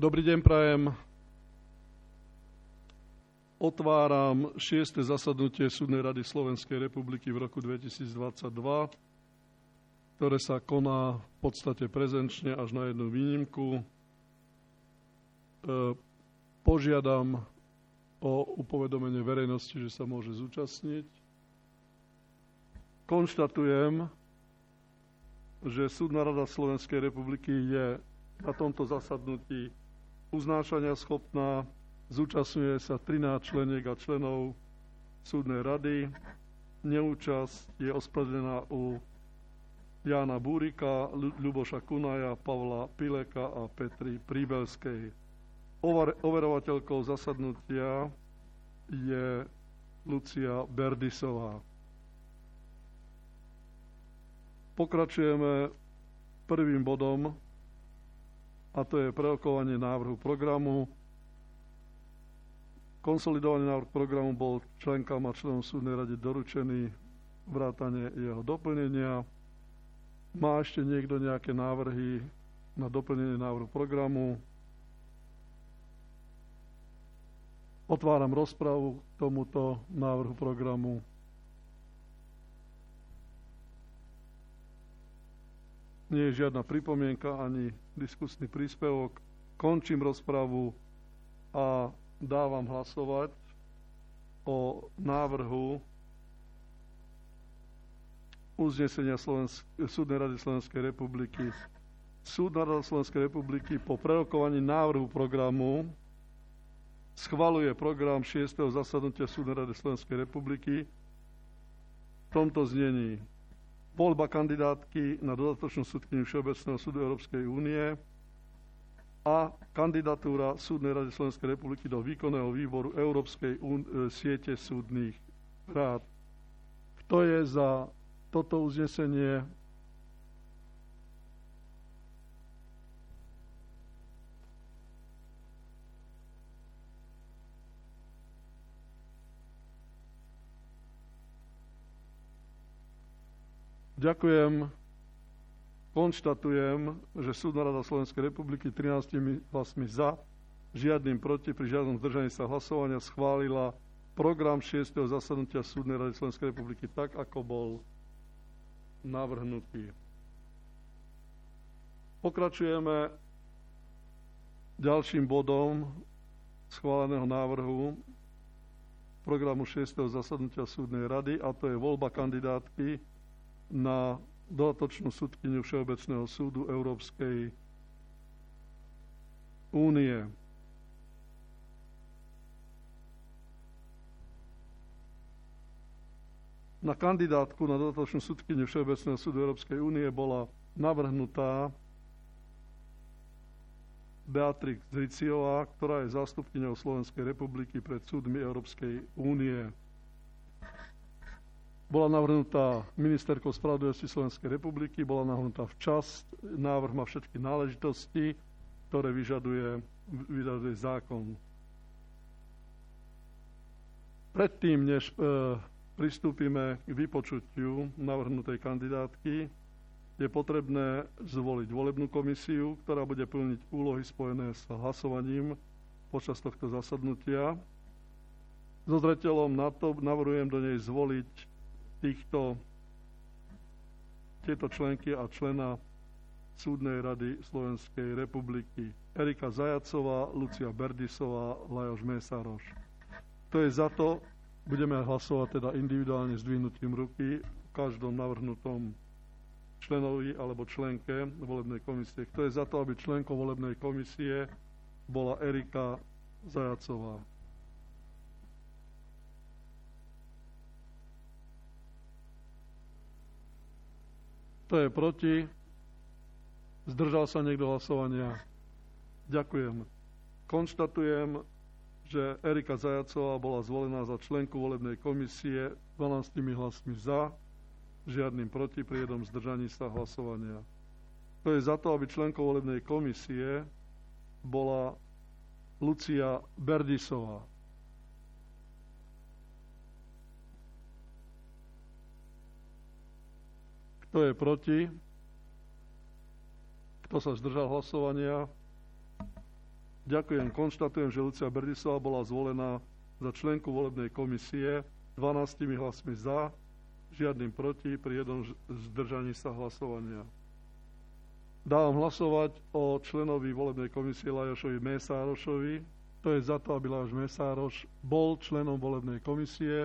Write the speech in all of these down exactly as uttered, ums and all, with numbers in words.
Dobrý deň prajem. Otváram šieste zasadnutie Súdnej rady Slovenskej republiky v roku dvetisícdvadsaťdva, ktoré sa koná v podstate prezenčne až na jednu výnimku. E, požiadam o upovedomenie verejnosti, že sa môže zúčastniť. Konštatujem, že Súdna rada Slovenskej republiky je na tomto zasadnutí uznášania schopná, zúčastňuje sa trinásť členiek a členov Súdnej rady. Neúčasť je ospravedlnená u Jána Búrika, Ľuboša Kunaja, Pavla Pileka a Petry Príbelskej. Overovateľkou zasadnutia je Lucia Berdisová. Pokračujeme prvým bodom, a to je prerokovanie návrhu programu. Konsolidovaný návrh programu bol členkám a členom Súdnej rady doručený vrátane jeho doplnenia. Má ešte niekto nejaké návrhy na doplnenie návrhu programu? Otváram rozpravu k tomuto návrhu programu. Nie je žiadna pripomienka ani diskusný príspevok. Končím rozpravu a dávam hlasovať o návrhu uznesenia Slovensk- Súdnej rady Slovenskej republiky. Súdna rada Slovenskej republiky po prerokovaní návrhu programu schvaľuje program šiesteho zasadnutia Súdnej rady Slovenskej republiky v tomto znení: voľba kandidátky na dodatočnú sudkyňu Všeobecného súdu Európskej únie a kandidatúra Súdnej rady Slovenskej republiky do výkonného výboru Európskej un- siete súdnych rád. Kto je za toto uznesenie? Ďakujem. Konštatujem, že Súdna rada Slovenskej republiky trinástimi hlasmi za, žiadnym proti, pri žiadnom zdržaní sa hlasovania schválila program šiesteho zasadnutia Súdnej rady Slovenskej republiky tak, ako bol navrhnutý. Pokračujeme ďalším bodom schváleného návrhu programu šiesteho zasadnutia Súdnej rady, a to je voľba kandidátky na dodatočnú sudkyňu Všeobecného súdu Európskej únie. Na kandidátku na dodatočnú sudkyňu Všeobecného súdu Európskej únie bola navrhnutá Beatrix Riciová, ktorá je zástupkyňou Slovenskej republiky pred súdmi Európskej únie. Bola navrhnutá ministerkou spravodlivosti Slovenskej republiky, bola navrhnutá včas, návrh má všetky náležitosti, ktoré vyžaduje, vyžaduje zákon. Predtým, než e, pristúpime k vypočutiu navrhnutej kandidátky, je potrebné zvoliť volebnú komisiu, ktorá bude plniť úlohy spojené s hlasovaním počas tohto zasadnutia. So zreteľom na to navrhujem do nej zvoliť týchto, tieto členky a člena Súdnej rady Slovenskej republiky: Erika Zajacová, Lucia Berdisová, Lajos Mesároš. To je za to, budeme hlasovať teda individuálne zdvihnutím ruky v každom navrhnutom členovi alebo členke volebnej komisie. Kto je za to, aby členkou volebnej komisie bola Erika Zajacová? Kto je proti? Zdržal sa niekto hlasovania? Ďakujem. Konštatujem, že Erika Zajacová bola zvolená za členku volebnej komisie dvanástimi hlasmi za, žiadnym proti, pri jednom zdržaní sa hlasovania. Kto je za to, aby členkou volebnej komisie bola Lucia Berdisová? Kto je proti? Kto sa zdržal hlasovania? Ďakujem. Konštatujem, že Lucia Berdisová bola zvolená za členku volebnej komisie dvanástimi hlasmi za, žiadnym proti, pri jednom zdržaní sa hlasovania. Dávam hlasovať o členovi volebnej komisie Lajošovi Mesárošovi. To je za to, aby Lajos Mesároš bol členom volebnej komisie.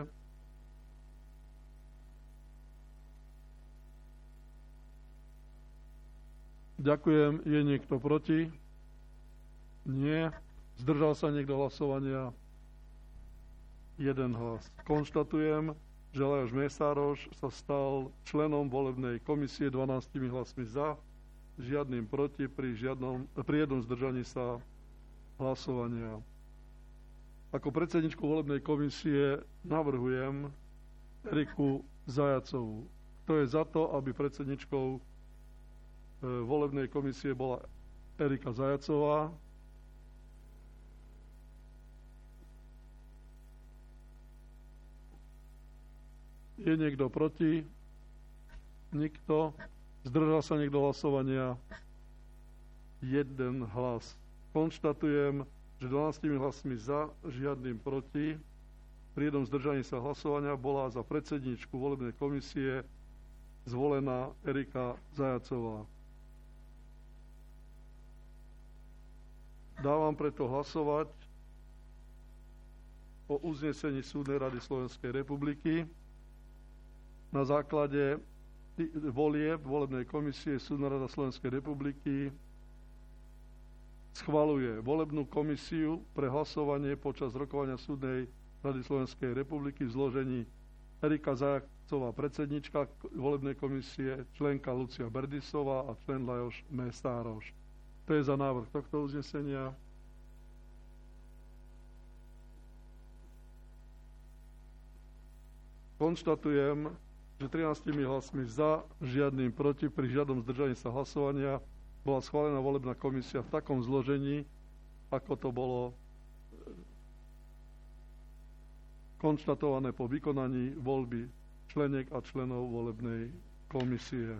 Ďakujem. Je niekto proti? Nie. Zdržal sa niekto hlasovania? Jeden hlas. Konštatujem, že Lajos Mesároš sa stal členom volebnej komisie dvanástimi hlasmi za, žiadnym proti, pri, žiadnom, pri jednom zdržaní sa hlasovania. Ako predsedničku volebnej komisie navrhujem Eriku Zajacovú. Kto je za to, aby predsedničkou volebnej komisie bola Erika Zajacová? Je niekto proti? Nikto. Zdržal sa niekto hlasovania? Jeden hlas. Konštatujem, že dvanástimi hlasmi za, žiadnym proti, pri jednom zdržaní sa hlasovania bola za predsedničku volebnej komisie zvolená Erika Zajacová. Dávam preto hlasovať o uznesení Súdnej rady Slovenskej republiky. Na základe volieb volebnej komisie Súdna rada Slovenskej republiky schvaľuje volebnú komisiu pre hlasovanie počas rokovania Súdnej rady Slovenskej republiky v zložení Erika Zajacová, predsednička volebnej komisie, členka Lucia Berdisová a člen Lajos Mesároš. To je za návrh tohto uznesenia. Konštatujem, že trinástimi hlasmi za, žiadnym proti, pri žiadnom zdržaní sa hlasovania bola schválená volebná komisia v takom zložení, ako to bolo konštatované po vykonaní voľby členiek a členov volebnej komisie.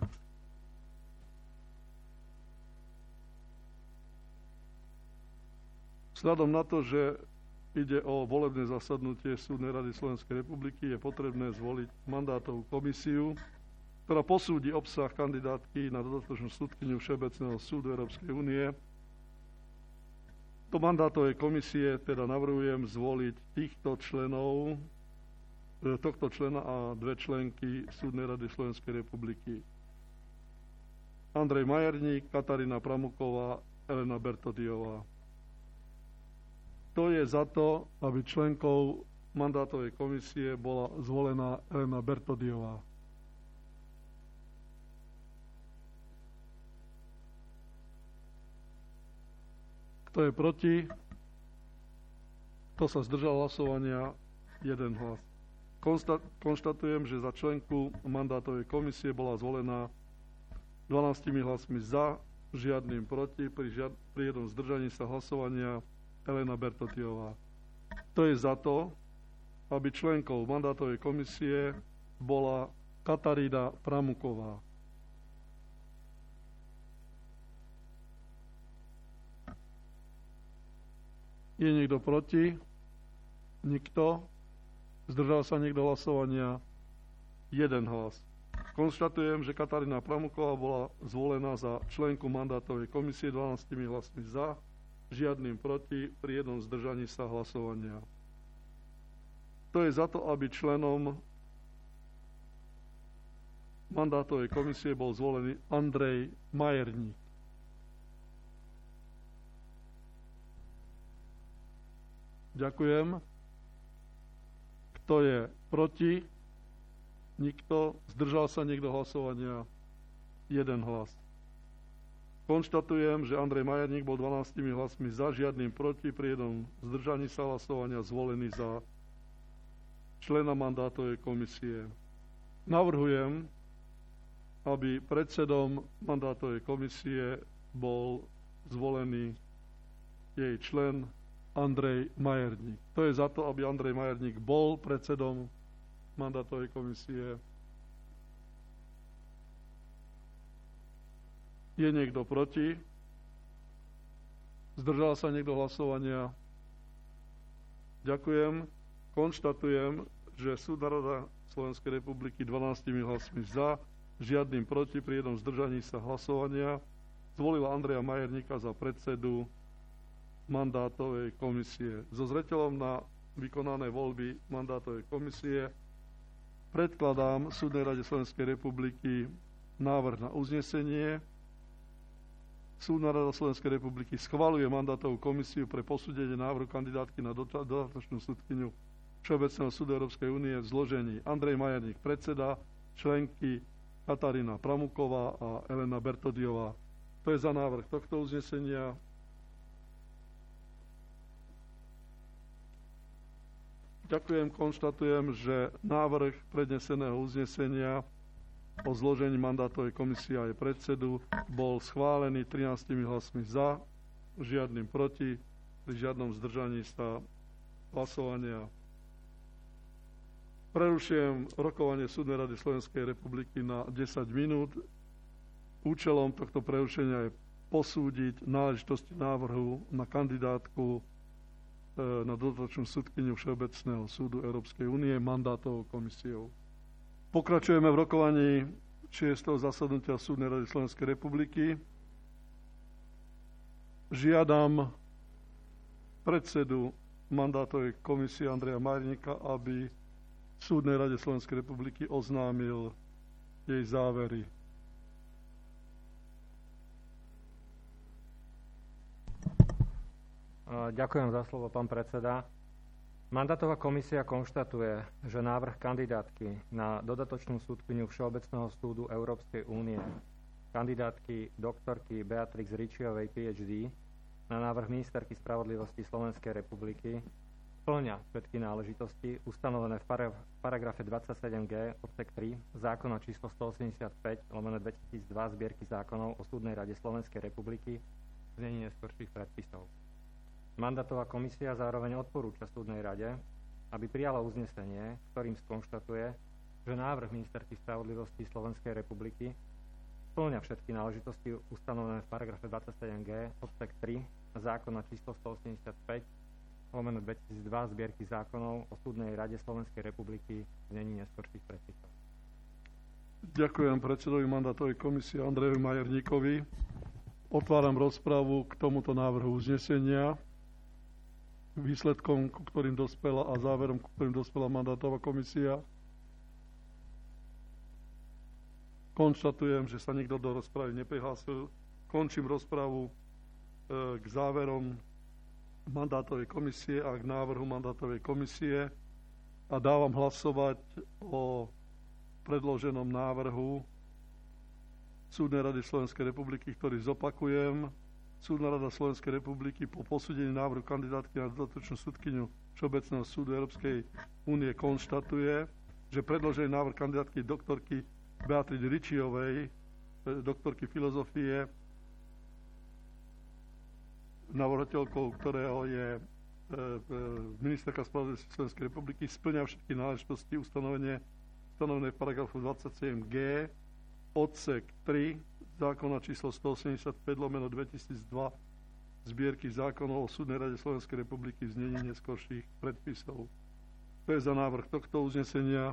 Vzhľadom na to, že ide o volebné zasadnutie Súdnej rady Slovenskej republiky, je potrebné zvoliť mandátovú komisiu, ktorá posúdi obsah kandidátky na dodatočnú sudkyňu Všeobecného súdu Európskej únie. Do mandátovej komisie teda navrhujem zvoliť týchto členov, tohto člena a dve členky Súdnej rady Slovenskej republiky. Andrej Majerník, Katarína Pramuková, Elena Bertodiová. To je za to, aby členkou mandátovej komisie bola zvolená Elena Bertodiová. Kto je proti? Kto sa zdržal hlasovania? Jeden hlas. Konštatujem, že za členku mandátovej komisie bola zvolená dvanástimi hlasmi za, žiadnym proti, pri, žiad, pri jednom zdržaní sa hlasovania Elena Bertodiová. To je za to, aby členkou mandátovej komisie bola Katarína Pramuková. Je niekto proti? Nikto. Zdržal sa niekto hlasovania? Jeden hlas. Konštatujem, že Katarína Pramuková bola zvolená za členku mandátovej komisie dvanástimi hlasmi za, žiadnym proti, pri jednom zdržaní sa hlasovania. To je za to, aby členom mandátovej komisie bol zvolený Andrej Majerník. Ďakujem. Kto je proti? Nikto. Zdržal sa niekto hlasovania? Jeden hlas. Konštatujem, že Andrej Majerník bol dvanástimi hlasmi za, žiadnym proti, pri jednom zdržaní sa hlasovania zvolený za člena mandátovej komisie. Navrhujem, aby predsedom mandátovej komisie bol zvolený jej člen Andrej Majerník. To je za to, aby Andrej Majerník bol predsedom mandátovej komisie. Je niekto proti? Zdržal sa niekto hlasovania? Ďakujem. Konštatujem, že Súdna rada Slovenskej republiky dvanástimi hlasmi za, žiadnym proti, pri jednom zdržaní sa hlasovania zvolila Andreja Majerníka za predsedu mandátovej komisie. So zreteľom na vykonané voľby mandátovej komisie predkladám Súdnej rade Slovenskej republiky návrh na uznesenie. Súdna rada Slovenskej republiky schvaľuje mandátovú komisiu pre posúdenie návrhu kandidátky na dodatočnú sudkyňu Všeobecného súdu Európskej únie v zložení Andrej Majerník predseda, členky Katarína Pramuková a Elena Bertodiová. To je za návrh tohto uznesenia. Ďakujem, konštatujem, že návrh predneseného uznesenia o zložení mandátovej komisie aj predsedu bol schválený trinástimi hlasmi za, žiadnym proti, pri žiadnom zdržaní sa hlasovania. Prerušujem rokovanie Súdnej rady Slovenskej republiky na desať minút. Účelom tohto prerušenia je posúdiť náležitosti návrhu na kandidátku na dodatočnú sudkyňu Všeobecného súdu Európskej únie mandátovou komisiou. Pokračujeme v rokovaní šiesteho zasadnutia Súdnej rady Slovenskej republiky. Žiadam predsedu mandátovej komisie Andreja Majerníka, aby Súdnej rade Slovenskej republiky oznámil jej závery. Ďakujem za slovo, pán predseda. Mandátová komisia konštatuje, že návrh kandidátky na dodatočnú sudkyňu Všeobecného súdu Európskej únie, kandidátky doktorky Beatrix Richiovej P H D na návrh ministerky spravodlivosti Slovenskej republiky spĺňa všetky náležitosti ustanovené v paragrafe dvadsaťsedem G odsek tri zákona číslo stoosemdesiatpäť lomeno dvetisícdva zbierky zákonov o Súdnej rade Slovenskej republiky v znení neskorších predpisov. Mandátová komisia zároveň odporúča Súdnej rade, aby prijala uznesenie, ktorým skonštatuje, že návrh ministerky spravodlivosti Slovenskej republiky spĺňa všetky náležitosti ustanovené v paragrafe dvadsaťsedem G odsek tri zákona číslo stoosemdesiatpäť lomeno dvetisícdva zbierky zákonov o Súdnej rade Slovenskej republiky v znení neskorších predpisov. Ďakujem predsedovi mandátovej komisie Andrejovi Majerníkovi. Otváram rozpravu k tomuto návrhu uznesenia. Výsledkom, ku ktorým dospela a záverom, ku ktorým dospela mandátová komisia. Konštatujem, že sa nikto do rozpravy neprihlásil. Končím rozpravu e, k záverom mandátovej komisie a k návrhu mandátovej komisie a dávam hlasovať o predloženom návrhu Súdnej rady Slovenskej republiky, ktorý zopakujem. Súdna rada Slovenskej republiky po posúdení návrhu kandidátky na dodatočnú sudkyňu Všeobecného súdu Európskej únie konštatuje, že predložený návrh kandidátky doktorky Beatrix Richiovej, doktorky filozofie, navrhovateľkou ktorého je e, e, ministerka spravodlivosti Slovenskej republiky, spĺňa všetky náležitosti ustanovenie stanovené v paragrafu dvadsaťsedem G odsek tri zákona číslo stoosemdesiatpäť lomeno dvetisícdva zbierky zákonov o Súdnej rade Slovenskej republiky v znení neskorších predpisov. To je za návrh tohto uznesenia.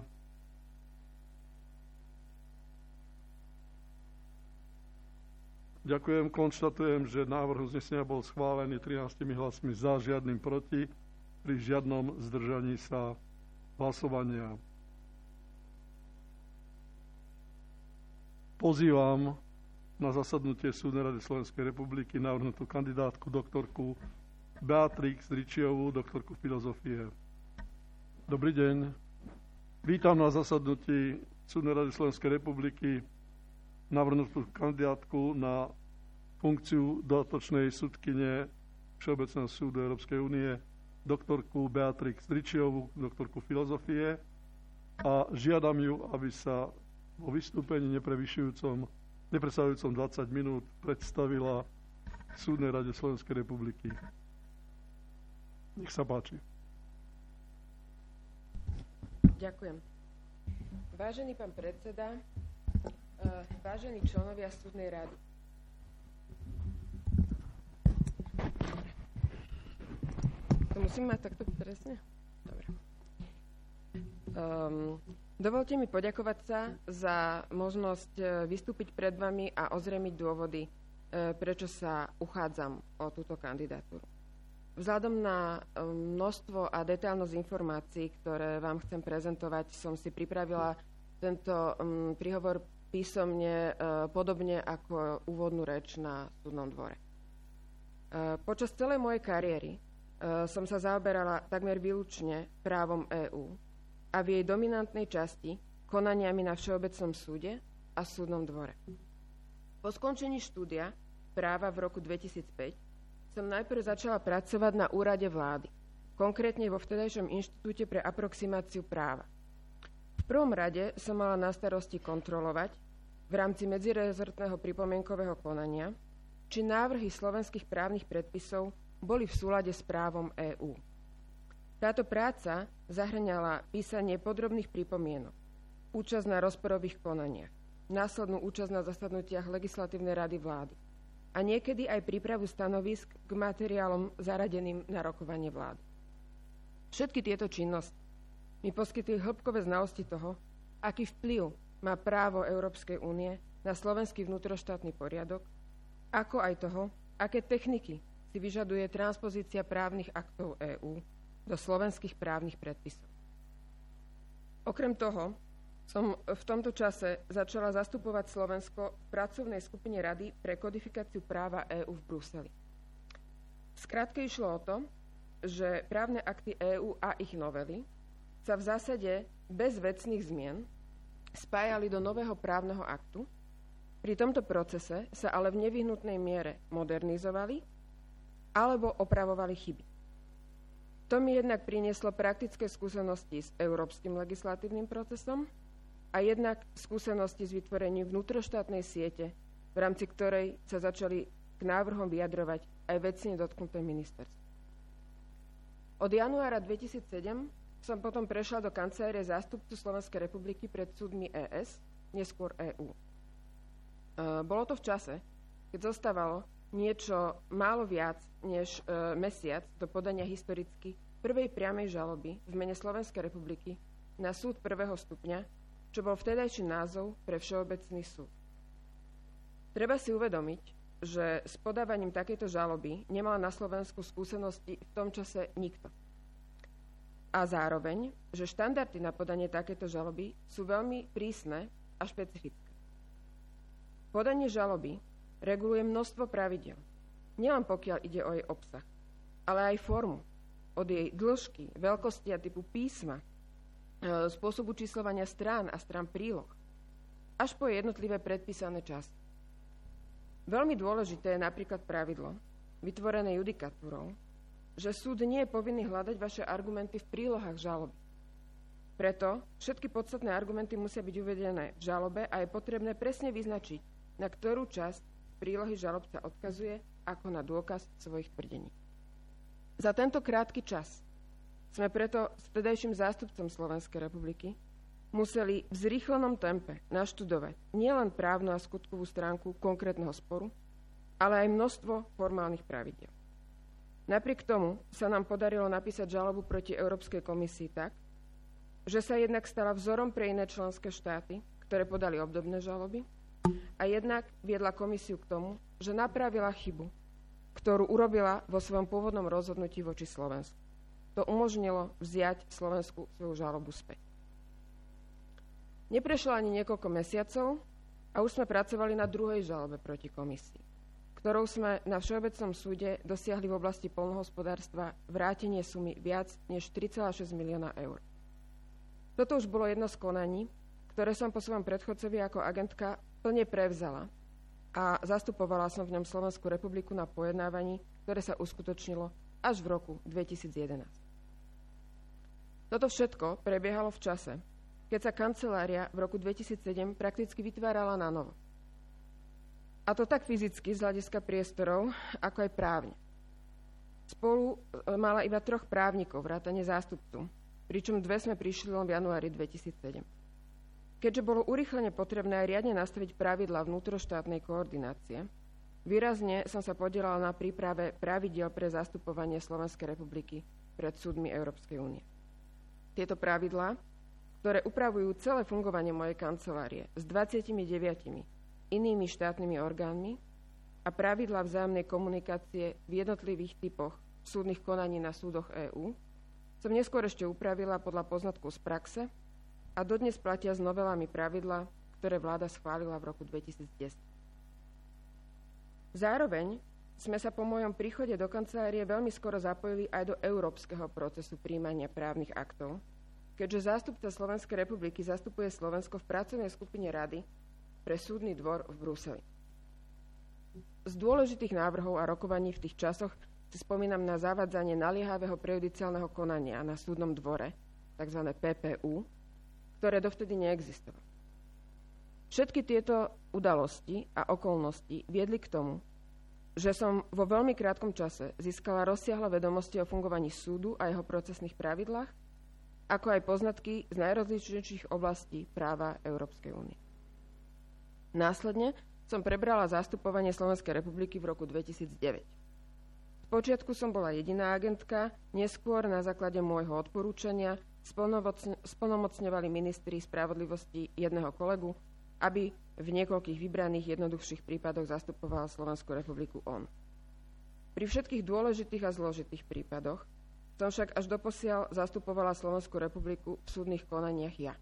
Ďakujem, konštatujem, že návrh uznesenia bol schválený trinástimi hlasmi za, žiadnym proti, pri žiadnom zdržaní sa hlasovania. Pozývam na zasadnutie Súdnej rady Slovenskej republiky navrhnutú kandidátku doktorku Beatrix Richiovú, doktorku filozofie. Dobrý deň. Vítam na zasadnutí Súdnej rady Slovenskej republiky navrhnutú kandidátku na funkciu dodatočnej sudkyne Všeobecného súdu Európskej únie, doktorku Beatrix Richiovú, doktorku filozofie, a žiadam ju, aby sa vo vystúpení neprevyšujúcom nepresahujúcom dvadsať minút predstavila Súdnej rade Slovenskej republiky. Nech sa páči. Ďakujem. Vážený pán predseda, vážení členovia Súdnej rady. musím mať takto presne? Dobre. Um, dovolte mi poďakovať sa za možnosť vystúpiť pred vami a ozrejmiť dôvody, prečo sa uchádzam o túto kandidatúru. Vzhľadom na množstvo a detailnosť informácií, ktoré vám chcem prezentovať, som si pripravila tento um, príhovor písomne, uh, podobne ako úvodnú reč na súdnom dvore. Uh, počas celej mojej kariéry uh, som sa zaoberala takmer výlučne právom EÚ a v jej dominantnej časti konaniami na Všeobecnom súde a súdnom dvore. Po skončení štúdia práva v roku dvetisícpäť som najprv začala pracovať na úrade vlády, konkrétne vo vtedajšom Inštitúte pre aproximáciu práva. V prvom rade som mala na starosti kontrolovať v rámci medzirezortného pripomienkového konania, či návrhy slovenských právnych predpisov boli v súlade s právom EÚ. Táto práca zahŕňala písanie podrobných pripomienok, účasť na rozporových konaniach, následnú účasť na zasadnutiach Legislatívnej rady vlády a niekedy aj prípravu stanovisk k materiálom zaradeným na rokovanie vlády. Všetky tieto činnosti mi poskytli hĺbkové znalosti toho, aký vplyv má právo Európskej únie na slovenský vnútroštátny poriadok, ako aj toho, aké techniky si vyžaduje transpozícia právnych aktov EÚ do slovenských právnych predpisov. Okrem toho som v tomto čase začala zastupovať Slovensko v pracovnej skupine Rady pre kodifikáciu práva EÚ v Bruseli. Skrátke išlo o to, že právne akty EÚ a ich novely sa v zásade bez vecných zmien spájali do nového právneho aktu. Pri tomto procese sa ale v nevyhnutnej miere modernizovali alebo opravovali chyby. To mi jednak prinieslo praktické skúsenosti s európskym legislatívnym procesom a jednak skúsenosti s vytvorením vnútroštátnej siete, v rámci ktorej sa začali k návrhom vyjadrovať aj vecne dotknuté ministerstvo. Od januára dvetisícsedem som potom prešla do kancelárie zástupcu Slovenskej republiky pred súdmi é es, neskôr EÚ. E, bolo to v čase, keď zostávalo niečo málo viac než e, mesiac do podania historicky prvej priamej žaloby v mene Slovenskej republiky na súd prvého stupňa, čo bol vtedajší názov pre Všeobecný súd. Treba si uvedomiť, že s podávaním takejto žaloby nemal na Slovensku skúsenosti v tom čase nikto. A zároveň, že štandardy na podanie takéto žaloby sú veľmi prísne a špecifické. Podanie žaloby reguluje množstvo pravidiel, nielen pokiaľ ide o jej obsah, ale aj formu, od jej dĺžky, veľkosti a typu písma, spôsobu číslovania strán a strán príloh, až po jednotlivé predpísané časti. Veľmi dôležité je napríklad pravidlo, vytvorené judikatúrou, že súd nie je povinný hľadať vaše argumenty v prílohách žaloby. Preto všetky podstatné argumenty musia byť uvedené v žalobe a je potrebné presne vyznačiť, na ktorú časť prílohy žalobca odkazuje ako na dôkaz svojich tvrdení. Za tento krátky čas sme preto s vtedajším zástupcom Slovenskej republiky museli v zrýchlenom tempe naštudovať nielen právnu a skutkovú stránku konkrétneho sporu, ale aj množstvo formálnych pravidiel. Napriek tomu sa nám podarilo napísať žalobu proti Európskej komisii tak, že sa jednak stala vzorom pre iné členské štáty, ktoré podali obdobné žaloby, a jednak viedla komisiu k tomu, že napravila chybu, ktorú urobila vo svojom pôvodnom rozhodnutí voči Slovensku. To umožnilo vziať Slovensku svoju žalobu späť. Neprešlo ani niekoľko mesiacov a už sme pracovali na druhej žalobe proti komisii, ktorou sme na Všeobecnom súde dosiahli v oblasti poľnohospodárstva vrátenie sumy viac než tri celé šesť milióna eur. Toto už bolo jedno z konaní, ktoré som po svojom predchodcovi ako agentka plne prevzala a zastupovala som v ňom Slovenskú republiku na pojednávaní, ktoré sa uskutočnilo až v roku dvetisíc jedenásť. Toto všetko prebiehalo v čase, keď sa kancelária v roku dvetisícsedem prakticky vytvárala na novo. A to tak fyzicky z hľadiska priestorov, ako aj právne. Spolu mala iba troch právnikov, vrátane zástupcu, pričom dve sme prišli len v januári dvetisícsedem. Keďže bolo urýchlene potrebné aj riadne nastaviť pravidlá vnútroštátnej koordinácie, výrazne som sa podielala na príprave pravidiel pre zastupovanie Slovenskej republiky pred súdmi Európskej únie. Tieto pravidlá, ktoré upravujú celé fungovanie mojej kancelárie s dvadsiatimi deviatimi inými štátnymi orgánmi a pravidlá vzájomnej komunikácie v jednotlivých typoch súdnych konaní na súdoch EÚ, som neskôr ešte upravila podľa poznatkov z praxe a dodnes platia s novelami pravidla, ktoré vláda schválila v roku dvetisícdesať. Zároveň sme sa po mojom príchode do kancelárie veľmi skoro zapojili aj do európskeho procesu príjmania právnych aktov, keďže zástupca Slovenskej republiky zastupuje Slovensko v pracovnej skupine Rady pre súdny dvor v Bruseli. Z dôležitých návrhov a rokovaní v tých časoch si spomínam na zavádzanie naliehavého prejudiciálneho konania na súdnom dvore, tzv. P P U, ktoré dovtedy neexistovalo. Všetky tieto udalosti a okolnosti viedli k tomu, že som vo veľmi krátkom čase získala rozsiahle vedomosti o fungovaní súdu a jeho procesných pravidlách, ako aj poznatky z najrozličnejších oblastí práva Európskej únie. Následne som prebrala zastupovanie Slovenskej republiky v roku dvetisícdeväť. Spočiatku som bola jediná agentka, neskôr na základe môjho odporúčania splnomocňovali ministri spravodlivosti jedného kolegu, aby v niekoľkých vybraných jednoduchších prípadoch zastupoval Slovenskú republiku on. Pri všetkých dôležitých a zložitých prípadoch som však až doposiaľ zastupovala Slovenskú republiku v súdnych konaniach ja. E,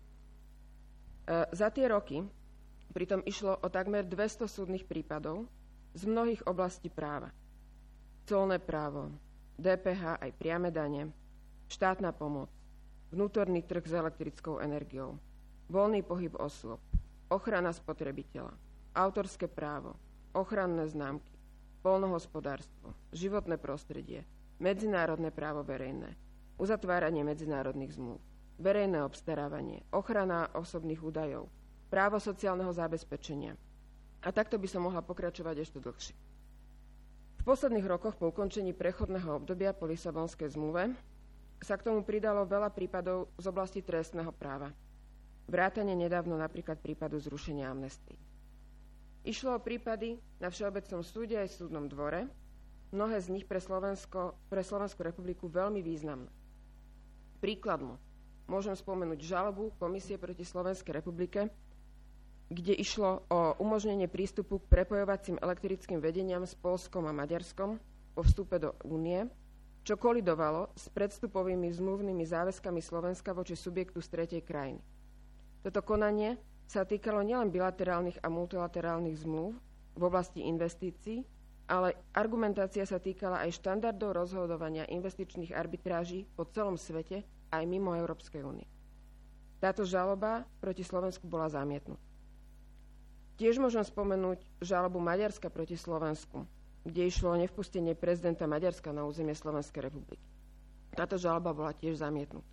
za tie roky pritom išlo o takmer dvesto súdnych prípadov z mnohých oblastí práva. Colné právo, D P H aj priame dane, štátna pomoc, vnútorný trh s elektrickou energiou, voľný pohyb osôb, ochrana spotrebiteľa, autorské právo, ochranné známky, poľnohospodárstvo, životné prostredie, medzinárodné právo verejné, uzatváranie medzinárodných zmluv, verejné obstarávanie, ochrana osobných údajov, právo sociálneho zabezpečenia. A takto by som mohla pokračovať ešte dlhšie. V posledných rokoch po ukončení prechodného obdobia po Lisabonskej zmluve sa k tomu pridalo veľa prípadov z oblasti trestného práva. Vrátane nedávno napríklad prípadu zrušenia amnestii. Išlo o prípady na Všeobecnom súde aj súdnom dvore, mnohé z nich pre, Slovensko, pre Slovenskú republiku veľmi významné. Príkladmo môžem spomenúť žalobu Komisie proti Slovenskej republike, kde išlo o umožnenie prístupu k prepojovacím elektrickým vedeniam s Poľskom a Maďarskom po vstupe do únie, čo kolidovalo s predstupovými zmluvnými záväzkami Slovenska voči subjektu z tretej krajiny. Toto konanie sa týkalo nielen bilaterálnych a multilaterálnych zmluv v oblasti investícií, ale argumentácia sa týkala aj štandardov rozhodovania investičných arbitráží po celom svete aj mimo Európskej únie. Táto žaloba proti Slovensku bola zamietnutá. Tiež môžem spomenúť žalobu Maďarska proti Slovensku, kde išlo o nevpustenie prezidenta Maďarska na územie Slovenskej republiky. Táto žaloba bola tiež zamietnutá.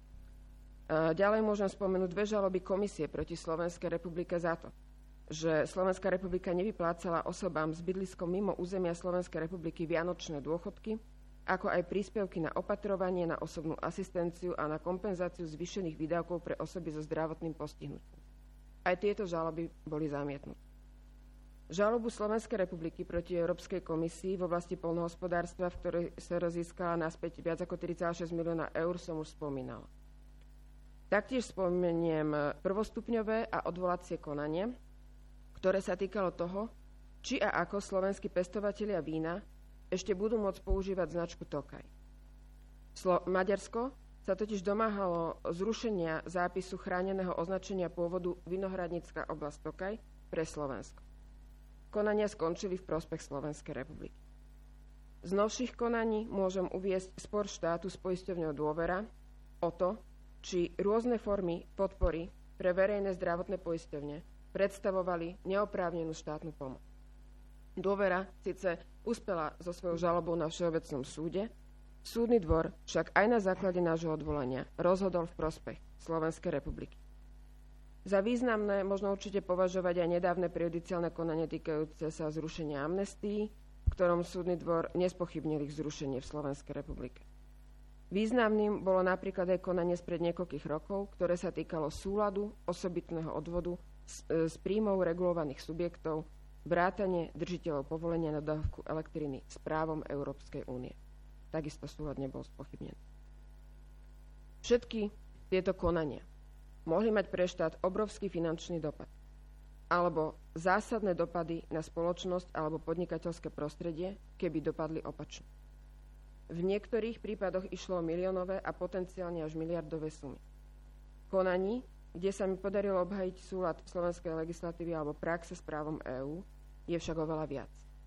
Ďalej môžem spomenúť dve žaloby Komisie proti Slovenskej republike za to, že Slovenská republika nevyplácala osobám s bydliskom mimo územia Slovenskej republiky vianočné dôchodky, ako aj príspevky na opatrovanie, na osobnú asistenciu a na kompenzáciu zvýšených výdavkov pre osoby so zdravotným postihnutím. Aj tieto žaloby boli zamietnuté. Žalobu Slovenskej republiky proti Európskej komisii v oblasti poľnohospodárstva, v ktorej sa rozískala naspäť viac ako tri celé šesť milióna eur, som už spomínala. Taktiež spomeniem prvostupňové a odvolacie konanie, ktoré sa týkalo toho, či a ako slovenskí pestovatelia vína ešte budú môcť používať značku Tokaj. Slo- Maďarsko sa totiž domáhalo zrušenia zápisu chráneného označenia pôvodu Vinohradnícka oblasť Tokaj pre Slovensko. Konania skončili v prospech Slovenskej republiky. Z novších konaní môžem uviesť spor štátu s poisťovňou Dôvera o to, či rôzne formy podpory pre verejné zdravotné poisťovne predstavovali neoprávnenú štátnu pomoc. Dôvera síce uspela so svojou žalobou na Všeobecnom súde, súdny dvor však aj na základe nášho odvolania rozhodol v prospech Slovenskej republiky. Za významné možno určite považovať aj nedávne prejudiciálne konanie týkajúce sa zrušenia amnestií, v ktorom súdny dvor nespochybnil ich zrušenie v Slovenskej republike. Významným bolo napríklad aj konanie spred niekoľkých rokov, ktoré sa týkalo súladu osobitného odvodu s, s príjmov regulovaných subjektov, vrátane držiteľov povolenia na dodávku elektriny s právom Európskej únie. takisto súlad nebol spochybnený. Všetky tieto konania mohli mať pre štát obrovský finančný dopad alebo zásadné dopady na spoločnosť alebo podnikateľské prostredie, keby dopadli opačne. V niektorých prípadoch išlo o miliónové a potenciálne až miliardové sumy. Konaní, kde sa mi podarilo obhajiť súlad slovenskej legislatívy alebo praxe s právom EÚ, je však oveľa viac.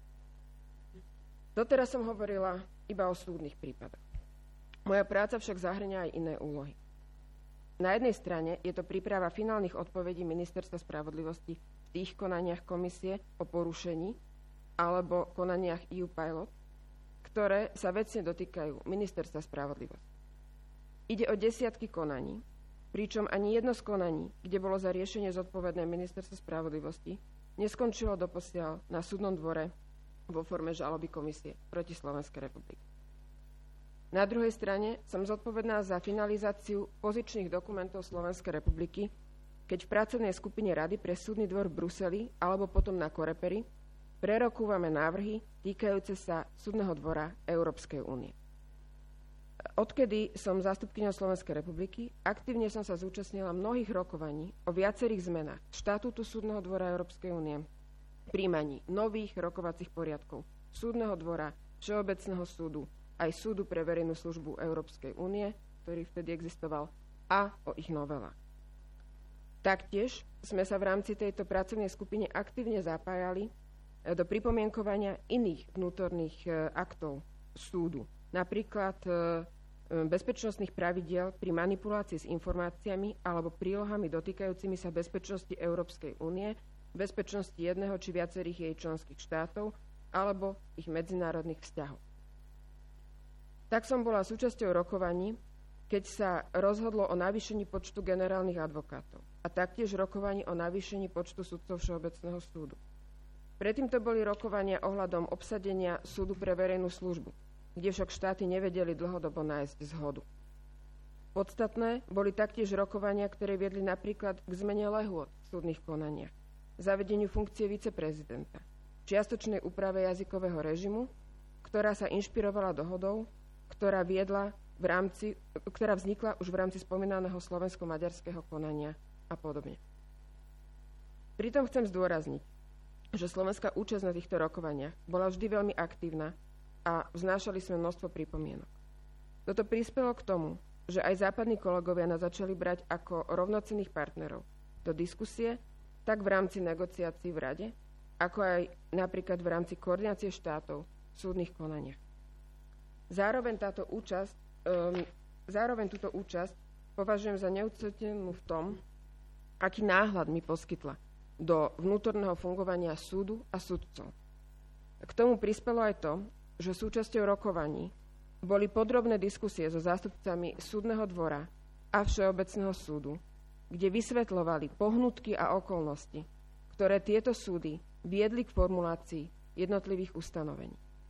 Doteraz som hovorila iba o súdnych prípadoch. Moja práca však zahŕňa aj iné úlohy. Na jednej strane je to príprava finálnych odpovedí Ministerstva spravodlivosti v tých konaniach komisie o porušení alebo konaniach é ú Pilot, ktoré sa vecne dotýkajú Ministerstva spravodlivosti. Ide o desiatky konaní, pričom ani jedno z konaní, kde bolo za riešenie zodpovedné Ministerstvo spravodlivosti, neskončilo doposiaľ na súdnom dvore vo forme žaloby komisie proti Slovenskej republike. Na druhej strane som zodpovedná za finalizáciu pozičných dokumentov Slovenskej republiky, keď v pracovnej skupine Rady pre súdny dvor v Bruseli alebo potom na Koreperi prerokúvame návrhy týkajúce sa súdneho dvora Európskej únie. Odkedy som zástupkyňou Slovenskej republiky, aktívne som sa zúčastnila mnohých rokovaní o viacerých zmenách štatútu súdneho dvora Európskej únie, príjmaní nových rokovacích poriadkov súdneho dvora, Všeobecného súdu, aj súdu pre verejnú službu Európskej únie, ktorý vtedy existoval, a o ich novelách. Taktiež sme sa v rámci tejto pracovnej skupiny aktívne zapájali do pripomienkovania iných vnútorných aktov súdu, napríklad bezpečnostných pravidiel pri manipulácii s informáciami alebo prílohami dotýkajúcimi sa bezpečnosti Európskej únie, bezpečnosti jedného či viacerých jej členských štátov alebo ich medzinárodných vzťahov. Tak som bola súčasťou rokovaní, keď sa rozhodlo o navýšení počtu generálnych advokátov a taktiež rokovaní o navýšení počtu sudcov Všeobecného súdu. Predtým to boli rokovania ohľadom obsadenia súdu pre verejnú službu, kde však štáty nevedeli dlhodobo nájsť zhodu. Podstatné boli taktiež rokovania, ktoré viedli napríklad k zmene lehôd v súdnych konaniach, zavedeniu funkcie viceprezidenta, čiastočnej úprave jazykového režimu, ktorá sa inšpirovala dohodou, ktorá viedla v rámci, ktorá vznikla už v rámci spomínaného slovensko-maďarského konania a podobne. Pritom chcem zdôrazniť, že slovenská účasť na týchto rokovaniach bola vždy veľmi aktívna a vznášali sme množstvo pripomienok. Toto prispelo k tomu, že aj západní kolegovia nás začali brať ako rovnocenných partnerov do diskusie, tak v rámci negociácií v Rade, ako aj napríklad v rámci koordinácie štátov v súdnych konaniach. Zároveň, táto účasť, um, zároveň túto účasť považujem za neocenenú v tom, aký náhľad mi poskytla do vnútorného fungovania súdu a sudcov. K tomu prispelo aj to, že súčasťou rokovaní boli podrobné diskusie so zástupcami súdneho dvora a Všeobecného súdu, kde vysvetľovali pohnutky a okolnosti, ktoré tieto súdy viedli k formulácii jednotlivých ustanovení.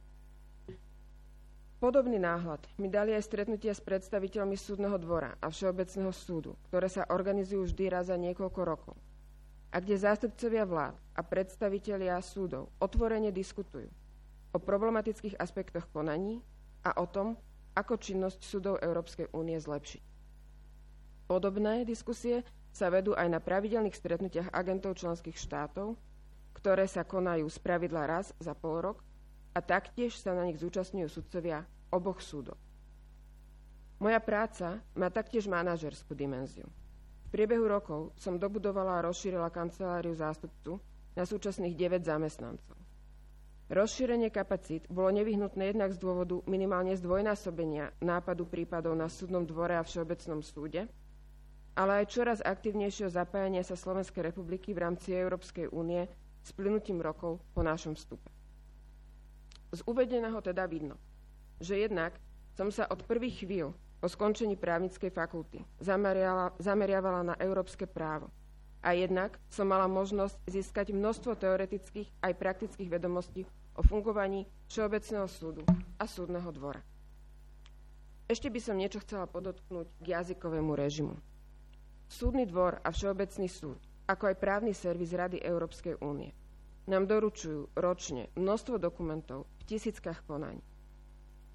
Podobný náhľad mi dali aj stretnutia s predstaviteľmi súdneho dvora a Všeobecného súdu, ktoré sa organizujú vždy raz za niekoľko rokov, a kde zástupcovia vlád a predstavitelia súdov otvorene diskutujú o problematických aspektoch konaní a o tom, ako činnosť súdov Európskej únie zlepšiť. Podobné diskusie sa vedú aj na pravidelných stretnutiach agentov členských štátov, ktoré sa konajú spravidla raz za pol rok a taktiež sa na nich zúčastňujú sudcovia oboch súdov. Moja práca má taktiež manažerskú dimenziu. V priebehu rokov som dobudovala a rozšírila kanceláriu zástupcu na súčasných deväť zamestnancov. Rozšírenie kapacít bolo nevyhnutné jednak z dôvodu minimálne zdvojnásobenia nápadu prípadov na súdnom dvore a Všeobecnom súde, ale aj čoraz aktívnejšieho zapájania sa Slovenskej republiky v rámci Európskej únie s plynutím rokov po našom vstupe. Z uvedeného teda vidno, že jednak som sa od prvých chvíľ po skončení právnickej fakulty zameriavala na európske právo a jednak som mala možnosť získať množstvo teoretických aj praktických vedomostí o fungovaní Všeobecného súdu a súdneho dvora. Ešte by som niečo chcela podotknúť k jazykovému režimu. Súdny dvor a Všeobecný súd, ako aj právny servis Rady Európskej únie, nám doručujú ročne množstvo dokumentov v tisíckach konaní.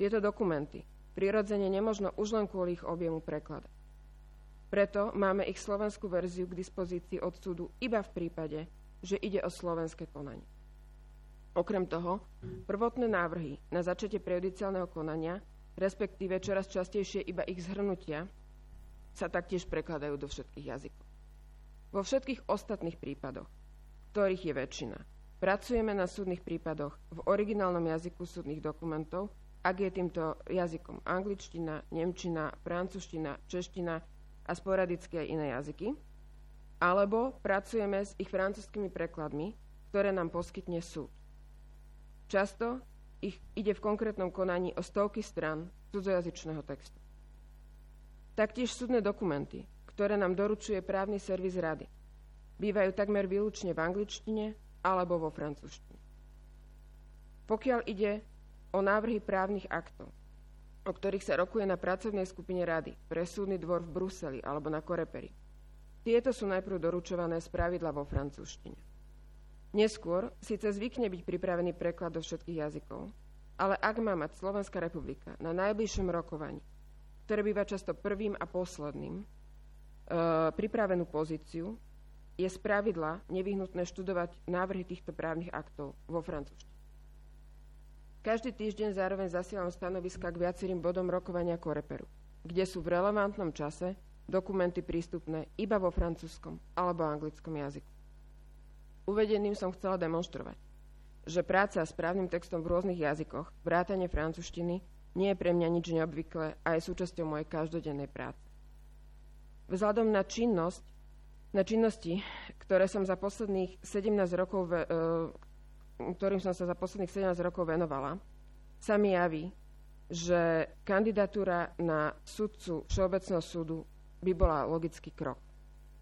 Tieto dokumenty prirodzene nemožno už len kvôli ich objemu prekladať. Preto máme ich slovenskú verziu k dispozícii od súdu iba v prípade, že ide o slovenské konanie. Okrem toho, prvotné návrhy na začatie prejudiciálneho konania, respektíve čoraz častejšie iba ich zhrnutia, sa taktiež prekladajú do všetkých jazykov. Vo všetkých ostatných prípadoch, ktorých je väčšina, pracujeme na súdnych prípadoch v originálnom jazyku súdnych dokumentov, ak je týmto jazykom angličtina, nemčina, francúzština, čeština a sporadicky aj iné jazyky, alebo pracujeme s ich francúzskymi prekladmi, ktoré nám poskytne súd. Často ich ide v konkrétnom konaní o stovky strán cudzojazyčného textu. Taktiež súdne dokumenty, ktoré nám doručuje právny servis Rady, bývajú takmer výlučne v angličtine alebo vo francúzštine. Pokiaľ ide o návrhy právnych aktov, o ktorých sa rokuje na pracovnej skupine Rady pre súdny dvor v Bruseli alebo na Koreperi, tieto sú najprv doručované spravidla vo francúzštine. Neskôr síce zvykne byť pripravený preklad do všetkých jazykov, ale ak má mať Slovenská republika na najbližšom rokovaní, ktoré býva často prvým a posledným, e, pripravenú pozíciu, je spravidla nevyhnutné študovať návrhy týchto právnych aktov vo francúzštine. Každý týždeň zároveň zasielam stanoviska k viacerým bodom rokovania Koreperu, kde sú v relevantnom čase dokumenty prístupné iba vo francúzskom alebo anglickom jazyku. Uvedeným som chcela demonštrovať, že práca s právnym textom v rôznych jazykoch, vrátane francúzštiny, nie je pre mňa nič neobvyklé a je súčasťou mojej každodennej práce. Vzhľadom na činnosť, na činnosti, ktoré som za posledných sedemnásť rokov ve, ktorým som sa za posledných sedemnásť rokov venovala, sa mi javí, že kandidatúra na sudcu Všeobecného súdu by bola logický krok. E,